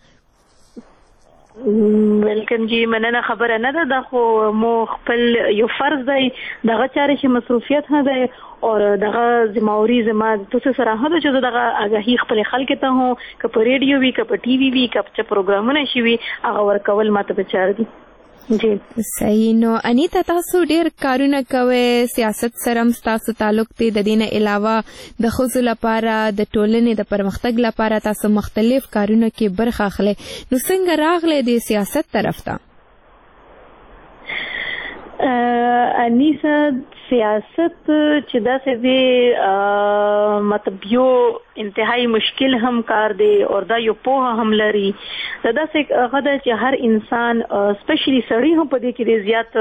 ویلکم جی مننه خبره نه ده دا خو مو خپل یو فرض دی دغه چارې چې مصروفیت نه دی او دغه ذمہواری زما تاسو سره هدا چې دغه آگاهی خپل خلک ته هو ک په ریډیو وی ک په ټي وي وی ک په پروګرامونه شي وی هغه ورکول ماته بچار دي. جی صحیح. نو انیتا تاسو ډیر کارونه کوي سیاست سره هم تاسو تعلق دی د دینه علاوه د خصوص لپاره د ټولنې د پرمختګ لپاره تاسو مختلف کارونه کې برخه اخلي نو څنګه راغله د سیاست طرف ته؟ انیسا سیاست چې داسې دی مطلب یو انتهایی مشکل هم کار دی او دا یو پوهه هم لري دا داسې غدا چې هر انسان سپیشلی سړی هم په دې کې زیات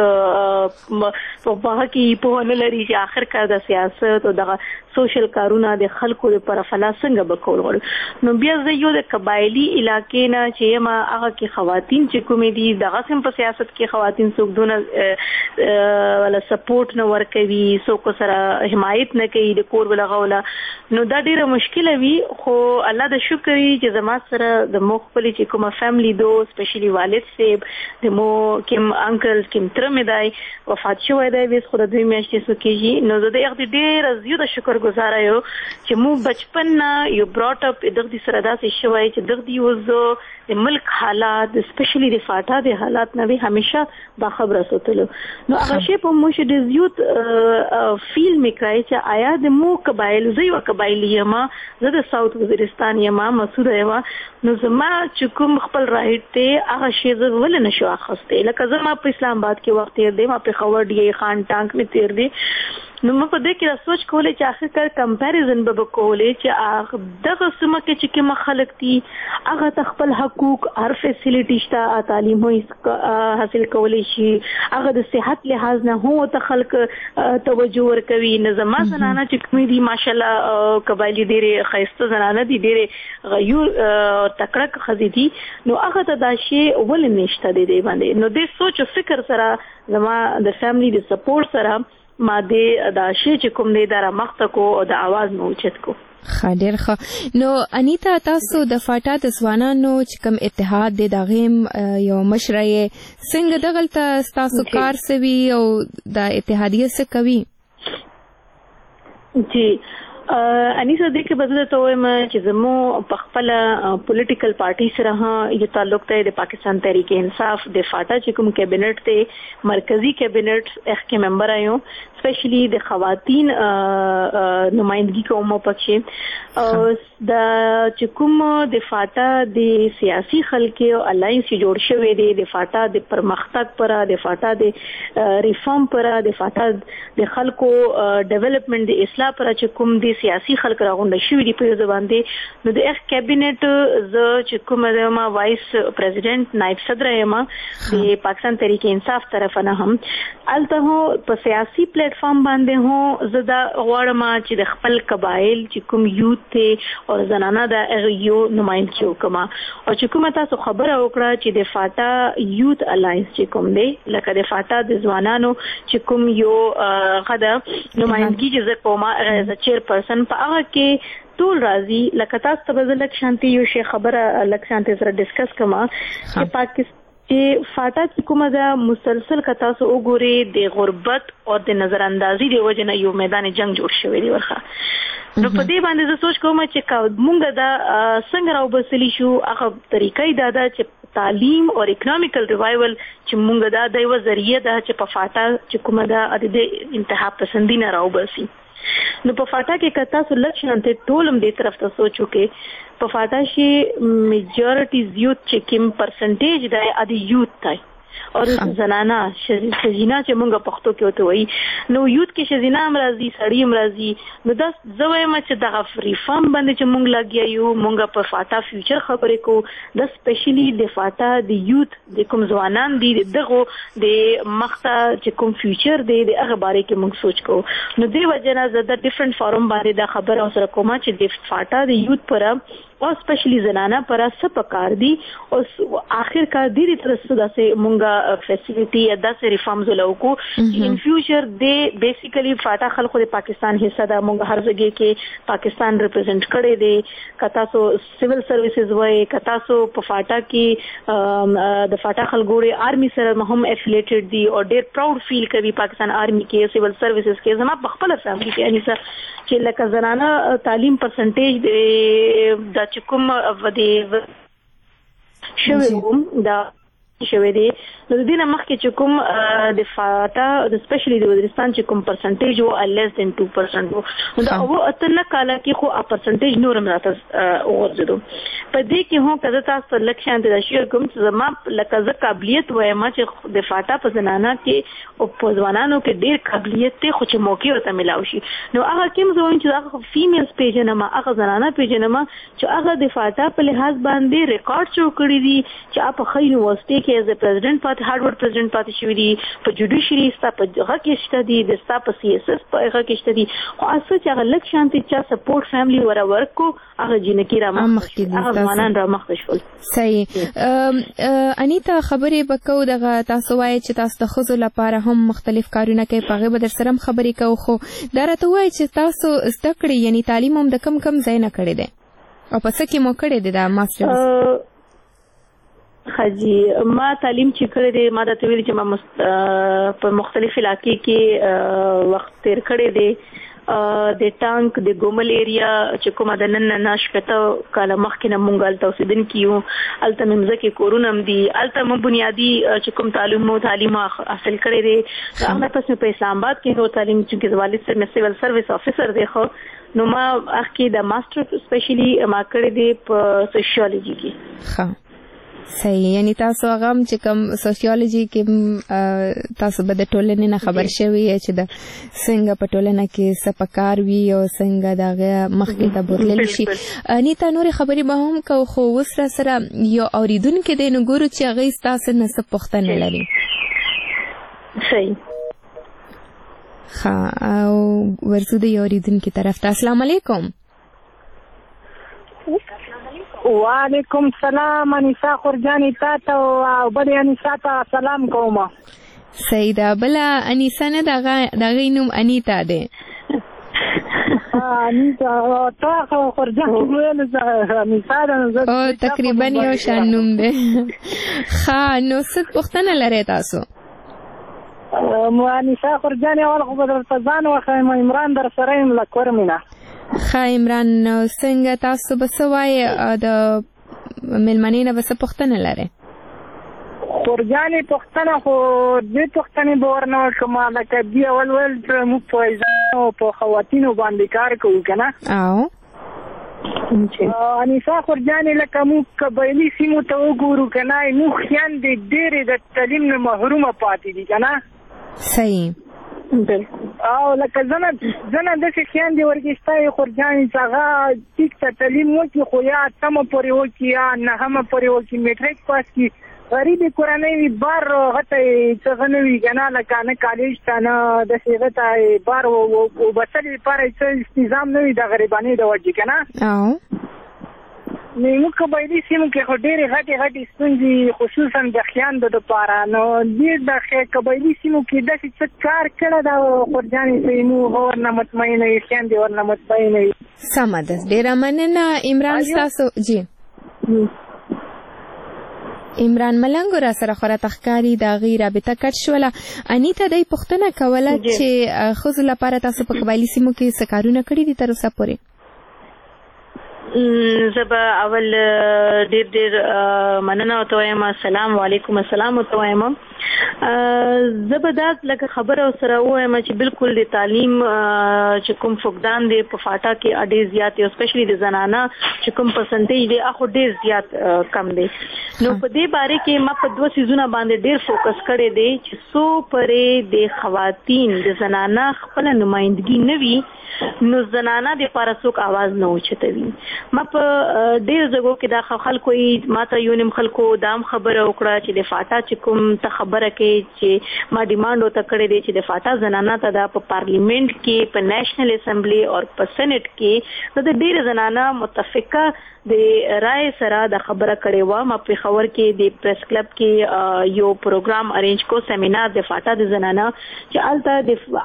په کې پوهه نه لري چې آخر کار د سیاست او د سوشل کارونه د خلکو لپاره فلا څنګه بکول غواړي. نو بیا زه یو د قبایلی علاقې نه چې ما هغه کې خواتین چې کومې دي دغه سم په سیاست کې خواتین څوک دونه ولا سپورټ نه ورکوي څوک سره حمایت نه کوي د کور ولغوله نو دا ډیره مشکله وي خو الله د شکر چې زما سره د مخبل چې کومه فیملی دو سپیشلی والد سیب د مو کوم انکل کوم تر مې دی وفات شوی دی وس خو د دوی میاشتې سو کېږي نو زه د یو ډیر زیاته شکر گزاره یو چې مو بچپن نه یو براټ اپ دغه سره داسې شوی چې دغه یو د ملک حالات سپیشلی د فاټا د حالات نه به همیشه با خبره ساتلو نو هغه شی په مو چې د زیات فیل میکای چې آیا د مو قبایل زوی او قبایلی ما زه د ساوث وزیرستان یم مسعود یم نو زما چې کوم خپل رائټ ته هغه شی زه ول نه شو اخسته لکه زما په اسلام آباد کې وخت تیر دی ما په خور دی خان ټانک می تیر دی نو مې په دې کې سوچ کولې چې اخر کار کمپیریزن به کولې چې هغه دغه سم کې چې کوم خلک دي هغه تخپل حقوق هر فیسیلیټی شته تعلیم حاصل کولې شي هغه د صحت لحاظ نه هو ته خلک توجه ورکوي نظام زنانه چې کومې دي ماشالله قبایلی ډېرې خیسته زنانه دي ډېرې غیور تکړه خزي دي نو هغه ته دا شی ول نشته دی باندې نو دې سوچ او فکر سره زما د فیملی د سپورټ سره ما دې دا شی چې کوم دې دره مخته کو او د आवाज مو اوچت کو. خاطر نو انیتا تاسو د فاټا د ځوانانو چې کوم اتحاد د دغیم یو مشرعه څنګه دغلت تاسو کار سوي او د اتحادیه څخه کوي؟ جی انیسا دې کې بدله ته وایم چې زمو په خپل پولیټیکل پارټي سره یو تعلق ته د پاکستان تحریک انصاف د فاټا چې کوم کابینټ ته مرکزی کابینټ اخ کې ممبر آیو سپیشلی د خواتین نمائندگی کوم پکې د چې کوم د فاټا د سیاسي خلکو الاینس جوړ شوی دی د فاټا د پرمختګ پر د فاټا د ریفارم پر د فاټا د خلکو ډیولپمنٹ د اصلاح پر چې کوم د سیاسي خلک راغونډ شوی دی په ځوان دي نو د اخ کابینټ ز چې کوم د ما وایس پریزیډنټ نائب صدر یم د پاکستان تحریک انصاف طرف نه هم الته په سیاسي پلیټ فارم باندې هو زدا غواړم چې د خپل قبایل چې کوم یوت ته او زنانه د یو نمائندګي وکما او چې کومه تاسو خبره وکړه چې د فاټا یوت الاینس چې کوم دی لکه د فاټا د ځوانانو چې کوم یو غدا نمائندګي چې کومه از چیر پرسن په هغه کې ټول راځي لکه تاسو ته بزلک شانتي یو شی خبره لکه شانتي سره ډیسکس کما چې پاکستان چې فاټا چې کومه دا مسلسل کتا سو وګوري د غربت او د نظر اندازي دی وجنه یو میدان جنگ جوړ شوی دی ورخه نو په دې باندې زه سوچ کوم چې مونږ دا څنګه راو بسلی شو هغه طریقې دا چې تعلیم او اکونومیکل ریوایول چې مونږ دا د یو ذریعہ دا چې په فاټا چې کومه دا د انتها پسندی نه راو بسي نو په فاټا کې کتا سو لکشن ته ټولم دې طرف ته سوچو کې په فاټا شي میجورټي یوت چې کوم پرسنټیج دی ادي یوت دی او زنانه شزینه چې مونږ پښتو کې وته وایي نو یوت کې شزینه امراضي سړی امراضي نو دا زویم چې دغه ریفارم باندې چې مونږ لګیایو مونږ په فاټا فیوچر خبرې کو د سپیشلی د فاټا د یوت د کوم ځوانان دي دغه د مخته چې کوم فیوچر دی د هغه باره کې مونږ سوچ کو نو دی وجنه زه د ډیفرنٹ فارم باندې دا خبر او سره کومه چې د فاټا د یوت پر او سپیشلی زنانه پر څه پکار دي او اخر کار دې ترڅو داسې مونږه فیسیلیټي یا داسې ریفارمز ولوکو ان فیوچر دې بیسیکلی فاټا خلکو د پاکستان حصہ دا مونږ هر ځای کې پاکستان ریپرزینټ کړي دي کتا سو سیول سروسز وای کتا سو په فاټا کې د فاټا خلګوري آرمي سره هم افیلیټډ دي او ډېر پراود فیل کوي پاکستان آرمي کې سیول سروسز کې زما په خپل فیملی کې یعنی چې لکه زنانه تعلیم پرسنټیج د چکم ودی شوی دا شوی دی نو د دې مخکې چې کوم د فاټا د سپیشلی د وزیرستان چې کوم پرسنټیج وو لیس دین 2% وو نو دا او اتل کاله کې خو پرسنټیج نورم راته ورزدو په دې کې هم کله تاسو لکشان د شیر کوم چې زما لکه ز قابلیت وایم چې د فاټا په زنانه کې او په ځوانانو کې ډېر قابلیت ته خو چې موقع ورته ملاوي شي نو هغه کوم ځوان چې هغه فیمیلز پیژنه ما هغه زنانه پیژنه ما چې هغه د فاټا په لحاظ باندې ریکارډ شو کړی دي چې په خې یونیورسيټي کې از پریزیدنت پاتې هارورډ پریزیدنت پاتې شوی دی په جوډیشری ستا په هغه کې شته دي د ستا په سی اس اس په هغه کې شته دي خو اساس چې هغه لک شانتي چې سپورټ فیملی ور ورکو هغه جنکی را مخکې هغه ځوانان را مخکې شول صحیح انیتا خبرې بکو دغه تاسو وایي چې تاسو د خزو لپاره هم مختلف کارونه کوي په هغه بدر سره خبرې کوو خو دا راته وایي چې تاسو زده کړې یعنی تعلیم هم د کم ځای نه کړی دی او په څه کې مو کړی دی دا ماسترز حاجی ما تعلیم چې کړی دی ما د تویل چې ما په مختلف علاقې کې وخت تیر کړی دی د ټانک د ګومل ایریا چې کومه د نن ناش پته کاله مخکې نه مونږ الته اوسیدن کیو الته ممزه کې کورونم دی الته مو بنیادی چې کوم تعلیم حاصل کړی دی هغه پس په اسلام آباد کې نو تعلیم چې والد سره مې سیول سرویس افیسر دی خو نو ما اخی د ماستر سپیشلی ما کړی دی په سوشیولوژي کې صحیح یعنی تاسو هغه چې کوم سوشیولوژي کې تاسو به د ټولنې نه خبر شوي چې د څنګه په ټولنه کې څه پکار وي او څنګه دغه مخکې ته بوتللی شي نیتا نورې خبرې به هم کوو خو اوس را سره یو اوریدونکی دی نو ګورو چې هغوی ستاسو نه څه پوښتنه لري صحیح ښه او ورځو د یو اوریدونکي طرف ته السلام علیکم وعلیکم السلام انیسا خورجانی تاته او بل انیسا ته سلام کوم سیده بل انیسا نه دغه نوم انیتا دی انیتا تا خورجانی ویل انیسا ده او تقریبا یو شان نوم دی ښه نو څه پوښتنه لرئ تاسو انیسا خورجانی اول خو به درته ځان وښیم عمران در سره یم له کورمینه ښه عمران څنګه تاسو به څه وایئ د مېلمنې نه به څه پوښتنه لرئ خورجانې پوښتنه خو دې پوښتنې به ورنه وکړم لکه دوی اول ویل چې موږ په ایزانو په خواتینو باندې کار کوو که نه او انیسا خورجانې لکه موږ قبایلي سیمو ته وګورو که نه موږ خویندې ډېرې د تعلیم نه محرومه پاتې دي که نه صحیح او لکه زنه داسې خویندې ورګېسته خورجانې چې هغه ټیک ته تعلیم وکړي خو یا اتمه پورې وکړي یا نهمه پورې وکړي میټریک پاس کړي غریبې کورنۍ وي بار هغه ته څه نه وي که نه لکه نه کالج ته نه داسې هغه ته بار وبسلې لپاره څه نظام نه وي د غریبانۍ د وجې که نه نو موږ قبایلي سیمو کې خو ډېرې غټې ستونزې خصوصا د خویندو دپاره نو دې د قبایلي سیمو کې داسې څه کار کړی ده خورجانې چې موږ ورنه مطمئنه وي خویندې ورنه مطمئنه وي سمه ده ډېره مننه عمران ستاسو جی عمران ملنګ را سره خورا تخکاری د هغې رابطه کټ شوله انیتا دی پوښتنه کوله چې ښځو لپاره تاسو په قبایلي سیمو کې څه کارونه کړي دي تر اوسه پورې زبا اول ډیر مننه وتایم. السلام علیکم. السلام وتایم. زبردست لکه خبره سره وایم چې بالکل د تعلیم چې کوم فقدان دی په فاټا کې اډیر زیات او سپیشلی د زنانه چې کوم پرسنټیج دی اخو ډیر زیات کم دی. نو په دې باره کې ما په دوه سيزونه باندې ډیر فوکس کړی دی چې سو پرې د خواتین د زنانه خپل نمائندګي نوي نو زنانه د پارسوک आवाज نه اوچتوي. ما په ډیر ځګو کې دا خلکو ماته یو نیم خلکو دام خبره وکړه چې د فاټا چې کوم ته خبره کې چې ما ډیماند وته کړی دی چې د فاټا زنانه ته د پارلیمنت کې په نېشنل اسمبلی او په سېنات کې د ډیر زنانه متفقه د رائے سره د خبره کړې و. ما په خبر کې د پریس کلب کې یو پروګرام ارینج کو سیمینار د فاټا د زنانه چې الته د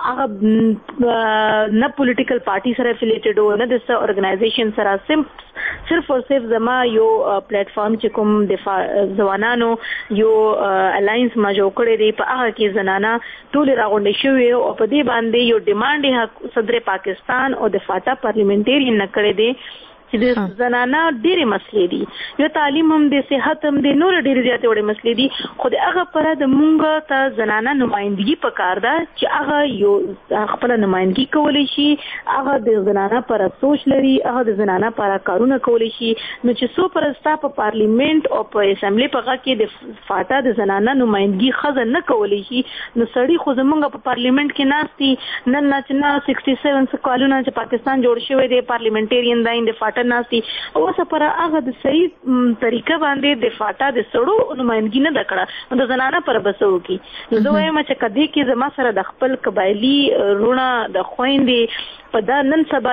هغه نه پولیټیکل پارټي سره افیلیټډ و نه د ارګنایزیشن سره صرف او صرف زما یو پلیټ فارم چې کوم د ځوانانو یو الاینس ما جوړ کړی دی په هغه کې زنانه ټول راغونډې شوې او په دې باندې یو ډیماند صدر پاکستان او د فاټا پارلیمنټریان نه کړی دی چې د زنانه ډېرې مسلې دي. یو تعلیم هم د صحت هم د نور ډېرې زیاتې وړې مسلې دي خو د هغه پره د مونږ ته زنانه نمائندګي پکار ده چې هغه یو خپل نمائندګي کولی شي، هغه د زنانه پر سوچ لري، هغه د زنانه پر کارونه کولی شي. نو چې سو پرستا په پارلیمنت او په اسمبلی په هغه کې د فاټا د زنانه نمائندګي خزه نه کولی شي نو سړی خو زمونږ په پارلیمنت کې ناستي نن نه 67 کالونه چې پاکستان جوړ شوی دی پارلیمنټریان د فاټا ناسي او سپاره هغه د صحیح طریقه باندې د فاټا د سړو نمائندګي نه دکړه د زنانه پر بسو کی. نو زه وایم چې کدی کې زما سره د خپل قبایلی رونه د خويندې په دا نن سبا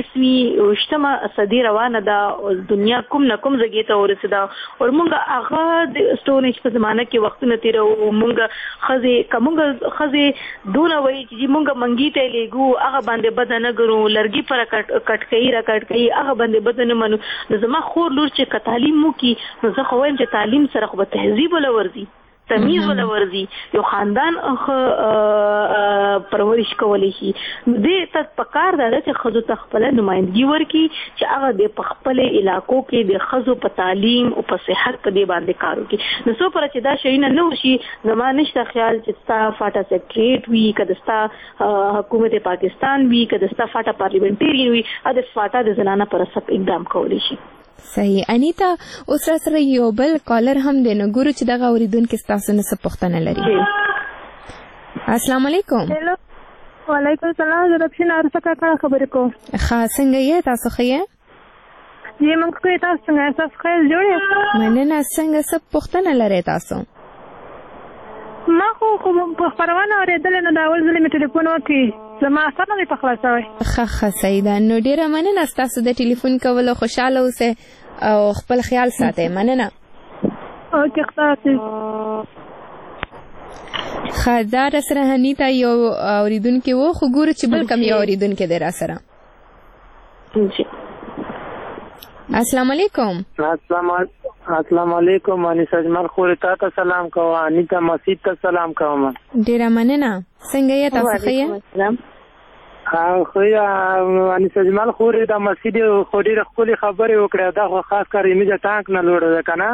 21 صدی روانه ده دنیا کوم نه کوم ځای ته ورسېده او موږ هغه د سټونیج په زمانه کې وختونه تیرو موږ خزه دونه وای چې موږ منګی ته لګو هغه باندې بدنه ګرو لرګي پر کټکې را کټکې هغه باندې بدنه منو. زما خور لور چې تعلیم مو کی نو زه خو وایم چې تعلیم سره خو تهذیب ولا ورزي تمیز ولا ورزي یو خاندان پرورش کولی شي. دې ته پکار ده چې خزو ته خپل نمائندګي ورکي چې هغه د خپل علاقو کې د خزو په تعلیم او په صحت په دې باندې کار وکړي. نو سو پر چې دا شي نه وشي زما نشته خیال چې ستا فاټا سیکریټ وی کده ستا حکومت پاکستان وی کده ستا فاټا پارلیمنټری وی د فاټا د زنانه پر سب اقدام کولی شي. صحیح. انیتا اوس را سره یو بل کالر هم دی نو ګورو چې دغه اوریدونکو ستاسو نه څه پوښتنه لري. السلام علیکم. هلو وعلیکم السلام. زه ربشین ارسه کاکړه خبرې کوم. ښه څنګه یې تاسو ښه یې؟ یې موږ کوی تاسو څنګه تاسو ښه جوړ مننه. څنګه څه پوښتنه لرئ تاسو؟ ما خو په خبرونه اورېدل نو دا اول ځل مې ټلیفون وکړ زما اصلا نه په خلاصوي. ښه سیدا نو ډیره مننه تاسو د ټلیفون کولو خوشاله اوسئ او خپل خیال ساتئ. مننه. اوکې خدای خدای را سره هنیتا یو اوریدونکو وو خو ګورو چې بل کم یو اوریدونکو دی را سره. السلام علیکم. السلام علیکم. انیس اجمل خور ته سلام کوم. انیتا مسجد ته سلام کوم. ډیره مننه. څنګه یې تاسو ښه یې؟ خو یا انیس اجمل خور د مسجد خو ډیره خپل خبرې وکړه دا خو خاص کار یې میجه ټانک نه لوړ ده کنه.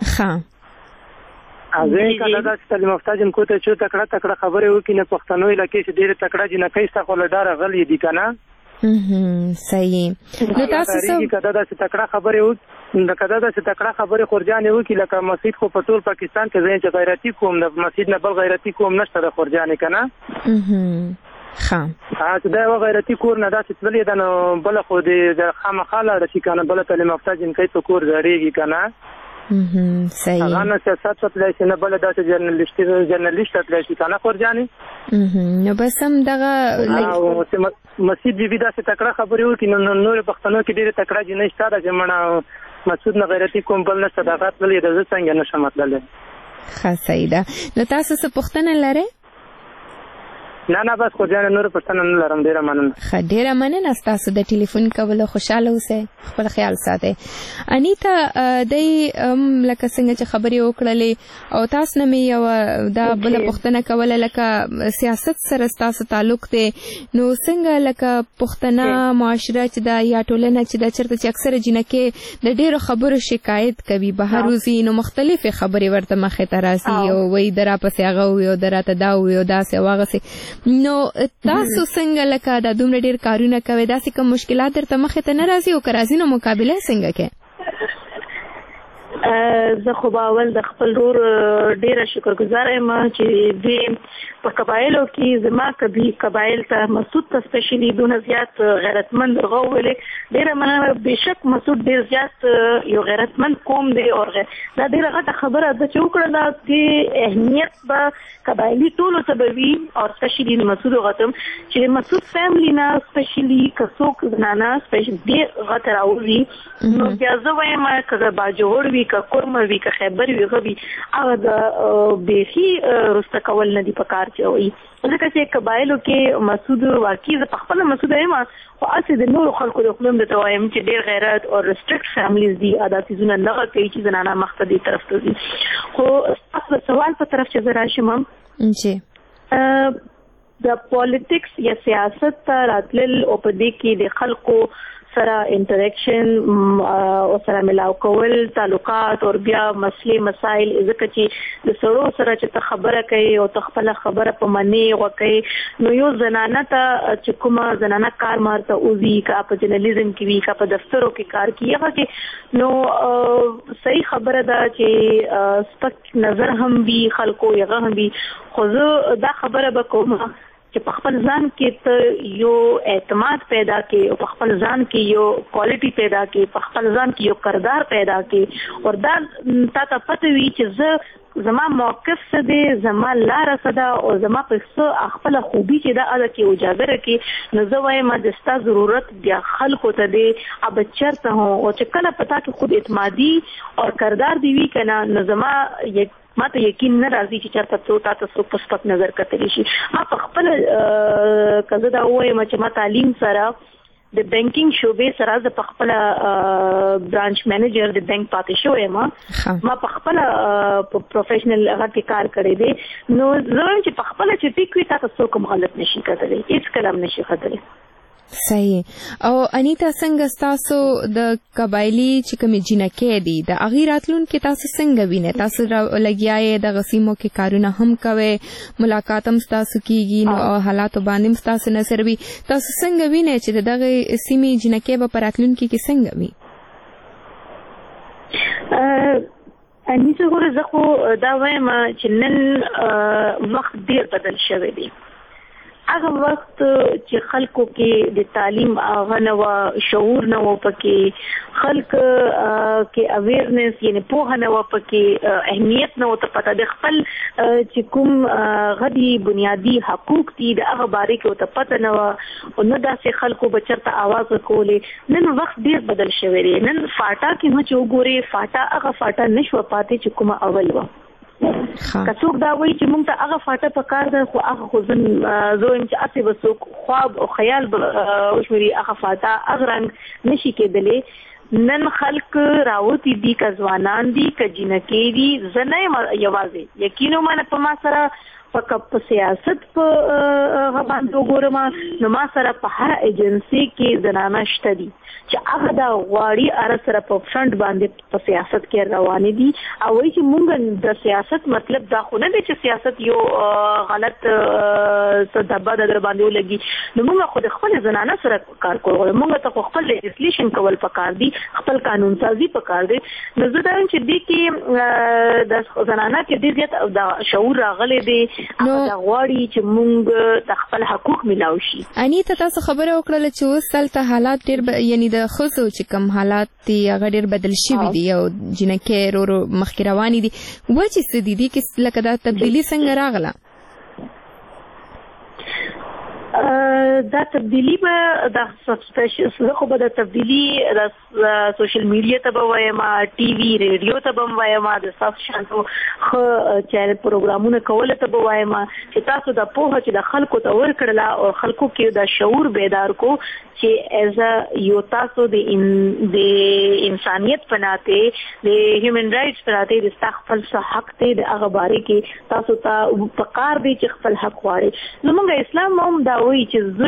ښه ازه کله دا چې تعلیم یافته کو ته چې تکړه خبرې وکړي نه پښتنو علاقې چې ډیره تکړه جن کیسه خو لدار غلي دي کنه. صحیح. نو تاسو څه کدا دا چې تکړه خبرې وکړي د کدا دا چې تکړه خبرې خورجانې وکړي لکه مسجد خو په ټول پاکستان کې ځین چې غیرتی کوم د مسجد نه بل غیرتی کوم نشته د خورجانې کنه. ها دا یو غیرتی کور نه دا چې تللی دا نو بل خو د خامخاله د شي کنه بل تعلیم یافته جن کوي په کور غړيږي کنه. صحیح. هغه نه سیاست تللی شي نه بل دا چې جرنالست تللی شي کنه خورجانې. نو بس هم دغه مسجد بي دا چې تکړه خبرې وکړي نو نور پښتنو کې ډېر تکړه جن نشته دا چې مړه مسعود نه غیرتی کوم بل نه صداقت لري د څنګه نشه مطلب. ښه سیدا. نو تاسو څه پوښتنه لرئ؟ نه بس خو ځان نور پښتنه نه لرم. ډیره مننه. ډیره مننه تاسو د ټلیفون کولو. خوشاله اوسئ، خپل خیال ساتئ. انیتا دای لکه څنګه چې خبرې وکړلې او تاسو نه یو دا بل پښتنه کوله لکه سیاست سره تاسو تعلق دی، نو څنګه لکه پښتنه معاشره چې دا یا ټولنه چې دا چرته چې اکثره جنکه د ډیرو خبرو شکایت کوي بهر وزي، نو مختلفې خبرې ورته مخې ته راځي او وایي درا پسې هغه وي او دراته دا وي او داسې واغسې. نو تاسو څنګه لکه دا دومره ډیر کارونه کوي، داسې کوم مشکلات درته مخې ته نه راځي او که راځي نو مقابله څنګه کوي؟ زه خو به اول د خپل ورور ډیره شکرګزار یم چې دوی په قبایلو کې زما قبایل ته مسعود ته سپیشلی دونه زیات غیرتمند راغولې. ډیره مننه. بشک مسعود ډیر زیات یو غیرتمند قوم دی او دا ډیره غټه خبره ده چې وکړه چې اهمیت به قبایلی ټولو ته به وي او سپیشلی مسعود غتم چې مسعود فیملی نه سپیشلی کڅوک زنانه سپیشلی ډیر غټه راوړي. نو بیا زه وایم که باجوړ وي که کورمه وي که خیبر وي غوي هغه د بیخي رسته کول نه دي په کار چې وي. ځکه چې قبایلو کې مسعود واقعي زه په خپله مسعود یم، خو هسې د نورو خلکو د خپل درته وایم چې ډېر غیرت او ریسټرکټ فیملیز دي، دا څیزونه نه کوي چې زنانه مخ ته دې طرف ته ځي. خو ستاسو د سوال په طرف چې زه راشم د پالیټکس یا سیاست ته راتلل او په دې کې د خلکو سره انټریکشن او سره ملاو کول تعلقات او بیا مسلې مسائل، ځکه چې د سړو سره چې خبره کوي او خپل خبره په منی وکړي، نو یو زنانه ته چې کومه زنانه کار مارته اوزي کا په جرنالیزم کې وی کا په دفترو کې کار کوي، هغه کې نو صحیح خبره ده چې سپک نظر هم وی خلکو یغه هم وی. خو زه دا خبره به کوم چې په خپل ځان کې ته یو اعتماد پیدا کې او په خپل ځان کې یو کوالټي پیدا کې، په خپل ځان کې یو کردار پیدا کې، او دا تا پته وي چې زه زما موقف څه دی، زما لاره څه ده او زما په څه خپله خوبي چې دا اده کې اجازه راکړي. نو زه وایم د ستا ضرورت بیا خلکو ته دی اب چېرته هو او چې کله په تا کې خود اعتمادي او کردار دی وي که نه، نو زما ما ته یقین نه راځي چې چېرته تا ته څوک په سپک نظر کتلی شي. په خپله که زه دا ووایم چې ما تعلیم سره د بینکینګ شعبې سره زه په خپله برانچ مینیجر د بینک پاتې شوی یم، ما په خپله په پروفیشنل هغه کې کار کړی دی. نو زه وایم چې په خپله چې ټیک وي تا ته څوک هم غلط نشي کتلی، هېڅکله هم نشي کتلی. صحیح. او انیتا څنګه تاسو د قبایلی چې کومې جنکې دي د هغې راتلونکي تاسو څنګه وینئ؟ تاسو لګیا دغه سیمو کې کارونه هم کوئ، ملاقات هم ستاسو کیږي، نو حالاتو باندې هم ستاسو نظر وي، تاسو څنګه وینئ چې د دغې سیمې جنکې به په راتلونکي کې څنګه وي؟ انیسه ګوره زه خو دا وایم چې نن وخت ډېر بدل شوی دی. هغه وخت چې خلکو کې د تعلیم هغه نه وه، شعور نه و پکې، خلک کې اویرنس یعنی پوهه نه وه پکې، اهمیت نه ورته پته د خپل چې کوم غدي بنیادي حقوق دي د هغه باره کې ورته پته نه وه، او نه داسې خلکو به چېرته اواز ورکولې. نن وخت ډېر بدل شوی دی. نن فاټا کې هم چې وګورې فاټا هغه فاټا نه شوه پاتې چې کومه اول وه. که څوک دا وایي چې موږ ته هغه فاټه په کار ده، خو هغه خو زه وایم چې هسې به څوک خواب او خیال به وشمېري، هغه فاټه هغه رنګ نشي کېدلی. نن خلک راوتي دي، که ځوانان دي که جنکې دي، زه نه یم یوازې، یقین ومنه په ما سره په سیاست په باندې وګورم نو ما سره په هر ایجنسي کې زنانه شته دي چې هغه دا غواړي اره سره په فرنٹ باندې په سیاست کې روانې دي، او وایي چې مونږ د سیاست مطلب دا خو نه دی چې سیاست یو غلط څه دبه در باندې ولګي. نو مونږ خو د خپل زنانه سره کار کوو، مونږ ته خو خپل لیجسلیشن کول پکار دي، خپل قانون سازي پکار دي. نو زه دا وایم چې دې کې د زنانه کې ډېر زیات د شعور راغلی دی، نو دا غواړي چې مونږ د خپل حقوق ملاو شي. انیتا تاسو خبره وکړله چې اوس دلته حالات ډېر یعنی د ښځو چې کوم حالات دي هغه ډېر بدل شوي دي او جنکې ورو ورو مخکې روانې دي، وجې څه دي دې کې لکه دا تبدیلي څنګه راغله؟ دا تبدیلی به د سبسپیشن خو به د تبدیلی د سوشل میډیا ته به وایم ټي وي ریډیو ته به وایم د صف شانتو خو چینل پروګرامونه کول ته به وایم چې تاسو د پوهه چې د خلکو ته ورکړله او خلکو کې د شعور بیدار کو چې ایز یو تاسو د انسانیت پناته د هیومن رائټس پناته د خپل حق ته د هغه باره کې تاسو ته پکار دی چې خپل حق واړي زموږ اسلام هم دا وایي چې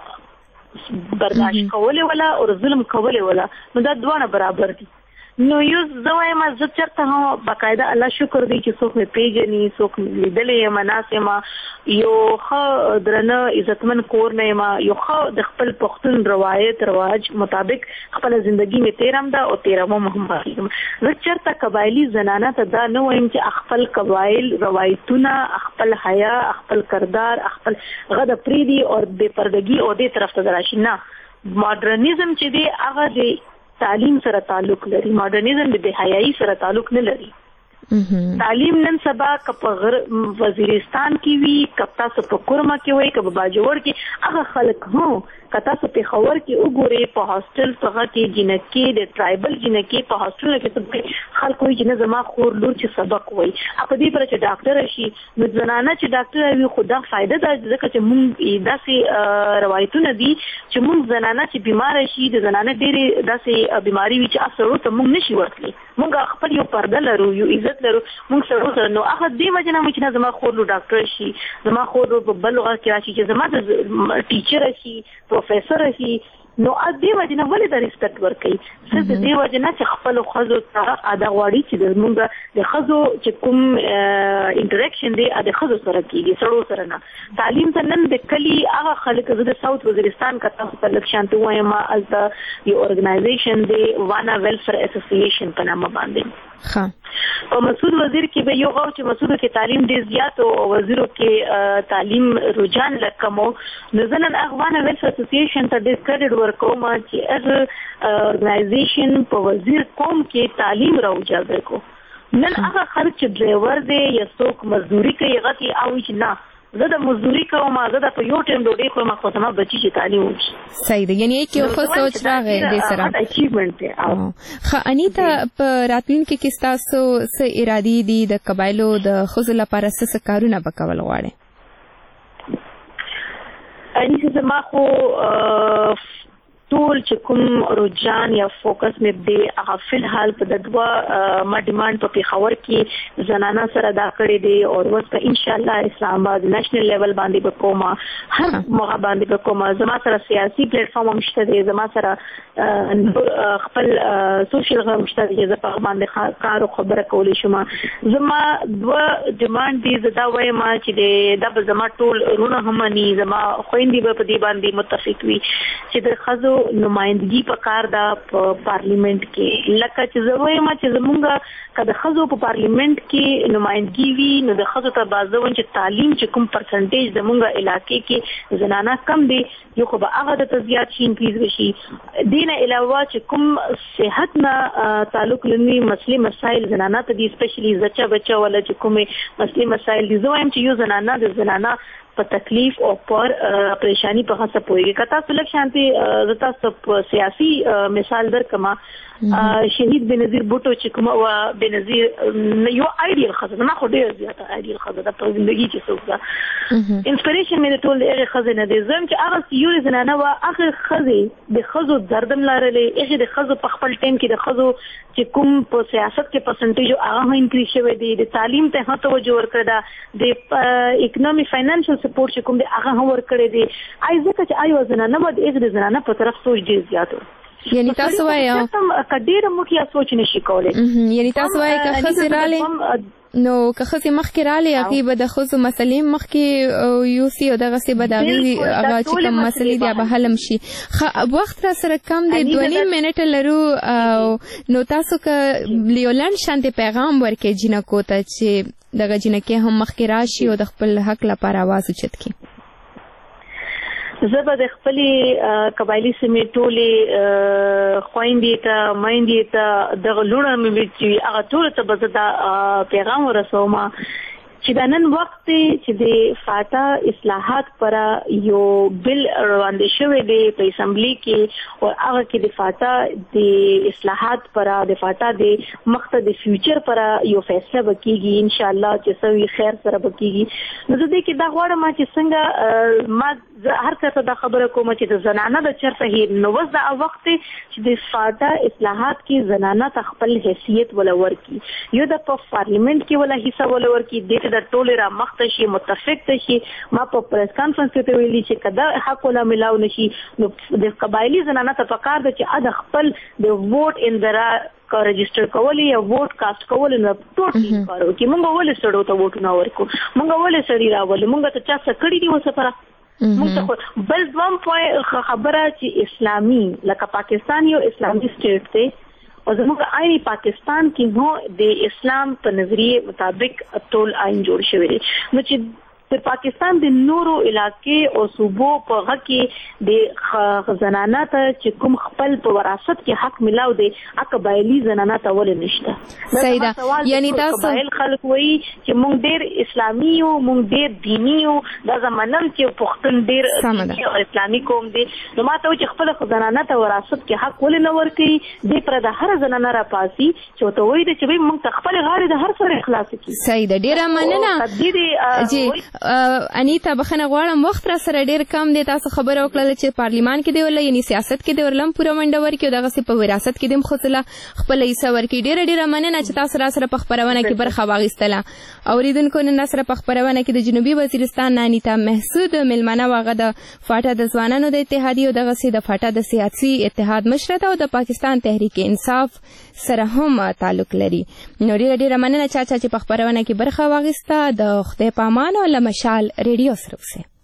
ظلم برداشت کولې ولا او ظلم کولې ولا نو دا دوه برابر دي نو یو زوایم زه چرته هم باقاعده الله شکر دی چې څوک مې پیژني څوک لیدلې مناسمه یو خو درنه عزتمن کور نه ما یو خو د خپل پښتون رواج مطابق خپل ژوندۍ می تیرم دا او تیرم هم زه چرته قبایلی زنانه ته دا نه وایم چې خپل قبایل روایتونه خپل حیا خپل کردار خپل غد پریدي او بے پردگی او دې طرف ته راشي نه ماډرنیزم چې دی هغه دی تعلیم سره تعلق لري ماډرنیزم د حیايي سره تعلق نه لري تعلیم نن سبا کپ وزیرستان کې وی کپ تاسو په کورما کې وای کپ باجوړ کې هغه خلک هو کتا سو په خبر کې وګوري په هاستل څنګه کې جنکې د ټرایبل جنکې په هاستل کې څه خلکو یې نه زما خور لور چې سبق وای په دې پر چې ډاکټر شي نو زنانه چې ډاکټر وي خدا فائدہ ده ځکه چې مونږ داسې روایتونه دي چې مونږ زنانه چې بیمار شي د زنانه ډېری داسې بیماری وي چې اثر ته مونږ نشي ورتلی مونږ خپل یو پرده لرو یو عزت لرو مونږ سره نو هغه دې وجه نه چې زما خور لور ډاکټر شي زما خور لور په بلغه کې راشي چې زما د ټیچر شي پروفیسور شي نو ا دې وجه نه ولې د ریسپیکټ ورکړي څه دې وجه نه چې خپل خزو ته ادا غواړي چې موږ د خزو چې کوم انټریکشن دی د خزو سره کیږي سړو سره نه تعلیم ته نن د کلی هغه خلک د ساوث وزیرستان کته په لکشانت وایم الته یو اورګنایزیشن دی وانا ویلفیر اسوسییشن په نامه باندې او مسعود وزیر کې به یو غو چې مسعود کې تعلیم ډیر زیات او وزیرو کې تعلیم رجحان لکمو نزلن اخوان ویلفیر اسوسییشن ته ډیر کریډ ورکوم چې از اورګنایزیشن په وزیر قوم کې تعلیم راوځي کو نن هغه خلک چې ډرایور دی یا څوک مزدوري کوي غتی او چې نه زه د مزدوري کوم زه د په یو ټیم ډوډۍ کوم خو ما بچی چې تعلیم وکړي صحیح دی یعنی یو خو سوچ راغی د سره اچیومنت دی خو انیتا په راتلونکي کې تاسو څه ارادي دي د قبایلو د خزو لپاره څه کارونه وکول غواړي انیسه زما خو ټول چې کوم رجحان یا فوکس مې دی هغه فل حال په دغه ما ډیماند په خبر کې زنانه سره دا کړې دي او اوس په ان شاء الله اسلام آباد نېشنل لیول باندې به کومه هر موږ باندې به کومه زما سره سیاسي پلیټ فارم هم شته دی زما سره خپل سوشل غم شته دی زه په باندې کار او خبره کولې شم زما دوه ډیماند دي زدا وایم چې د زما ټول رونه هم ني زما خويندې په دې باندې متفق وي چې د خزو نمائندګي پکار دا په پارلیمنت کې لکه چې زوی ما چې زمونږه کله خزو په پارلیمنت کې نمائندګي وي نو د خزو ته بازوون چې تعلیم چې کوم پرسنټیج زمونږه علاقې کې زنانه کم دي یو خو به هغه د تزيات شي انکریز وشي دینه علاوه چې کوم صحت نه تعلق لري مسلې مسائل زنانه ته دي سپیشلی بچا ولا چې کومه مسلې مسائل دي زویم چې یو زنانه د زنانه په تکلیف او پر پریشانی په خاصه پويږي کتا سلک شانتي زتا سب سیاسي مثال در کما شهید بنظیر بوټو چې کوم او بنظیر یو ایډیل خزانه خو ډیر زیاته ایډیل خزانه په ژوندۍ کې څوک دا انسپریشن مې ټول هغه خزانه دي زم چې هغه یو زنانه وا هغه خزي د خزو دردم لارلې هغه د خزو په خپل ټیم کې د خزو چې کوم په سیاست کې پرسنټیج هغه انکریز شوی دی د تعلیم ته هڅه توجه ورکړه د اکونومي فاینانشل سپورټ چې کوم دی هغه هم ورکړي دي ایزه چې آیو زنانه باید هغه زنانه په طرف سوچ ډیر زیاتو یعنی تاسو وایو کډیر مو کې سوچ نشي کولای یعنی تاسو وایو که خسراله نو که خسي مخکراله هغه به د خصو مسلې مخکې یو سی او دغه سی بداغي هغه چې کوم مسلې دی به حلم شي وخت را سره کم دی 2 منټه لرو نو تاسو که لیولند شانتي پیغام ورکې جنکو ته چې دغه جنکه هم مخکې راشي او د خپل حق لپاره आवाज اوچت کړي زبر د خپلې قبایلی سیمې ټولې خويندې ته مایندې ته د غلونه مې چې هغه ټول ته به دا پیغام ورسوم چې د نن وخت چې د فاټا اصلاحات پر یو بل وړاندې شوی دی په اسمبلی کې او هغه کې د فاټا د اصلاحات پر د فاټا د مخته د فیوچر پر یو فیصله وکړي ان شاء الله چې سوي خیر سره وکړي. نو زه کې دا غواړم چې څنګه ما هر څه د خبره کوم چې د زنانه د چرته هي نو وز د وخت چې د فاټا اصلاحات کې زنانه تخپل حیثیت ولور کی یو د پارلیمنت کې ولا حصہ ولور کی د ټوله را مخته شي متفق شي. ما په پریس کانفرنس کې ویلي چې کدا حق ولا ملاو نشي نو د قبایلی زنانه ته پکار د چې د خپل د ووټ اندرا کا رجسٹر کول یا ووټ کاست کول نو ټوټلی کارو کې مونږ ولې سړو ته ووټ نه ورکو مونږ ولې سړی راول مونږ ته چا څه کړی دی وسپره مونږ بل دوم پوینټ خبره چې اسلامي لکه پاکستان یو اسلامي سټیټ دی او زموږ آئین پاکستان کې نو د اسلام په نظریه مطابق ټول آئین جوړ شوی دی. نو چې د پاکستان د نورو علاقې او صوبو په هغه کې د زنانه ته چې کوم خپل په وراثت کې حق ملاو دی قبایلی زنانه ته ولې نشته. صحیح یعنی تاسو قبایل خلک وایي چې مونږ ډېر اسلامي یو مونږ ډېر دینی یو دا زمانم چې پښتون ډېر اسلامي قوم دی نو ما ته چې خپل زنانه ته وراثت کې حق ولې نه ورکړي دې پر د هر زنانه را پاسي چې ته وایي چې مونږ ته خپل غاړه د هر سره اخلاص کړي. صحیح ده ډېر مننه جی انیتا بخنه غواړم وخت را سره ډیر کم دی تاسو خبره وکړه چې پارلیمان کې دی ولا یعنی سیاست کې دی ورلم پوره منډه ورکړي دغه سی په وراثت کې دیم خصله خپل حصہ ورکړي ډیر مننه چې تاسو را سره په خبرونه کې برخه واغستله. اوریدونکو نن سره په خبرونه کې د جنوبي وزیرستان انیتا محسود ملمنه واغه د فاټا د ځوانانو د اتحادیې او دغه سی د فاټا د سیاسي اتحاد مشرته او د پاکستان تحریک انصاف سره هم تعلق لري. نو ډیر مننه چې په خبرونه کې برخه واغسته. د خدای پامان او لمشال ریډیو سره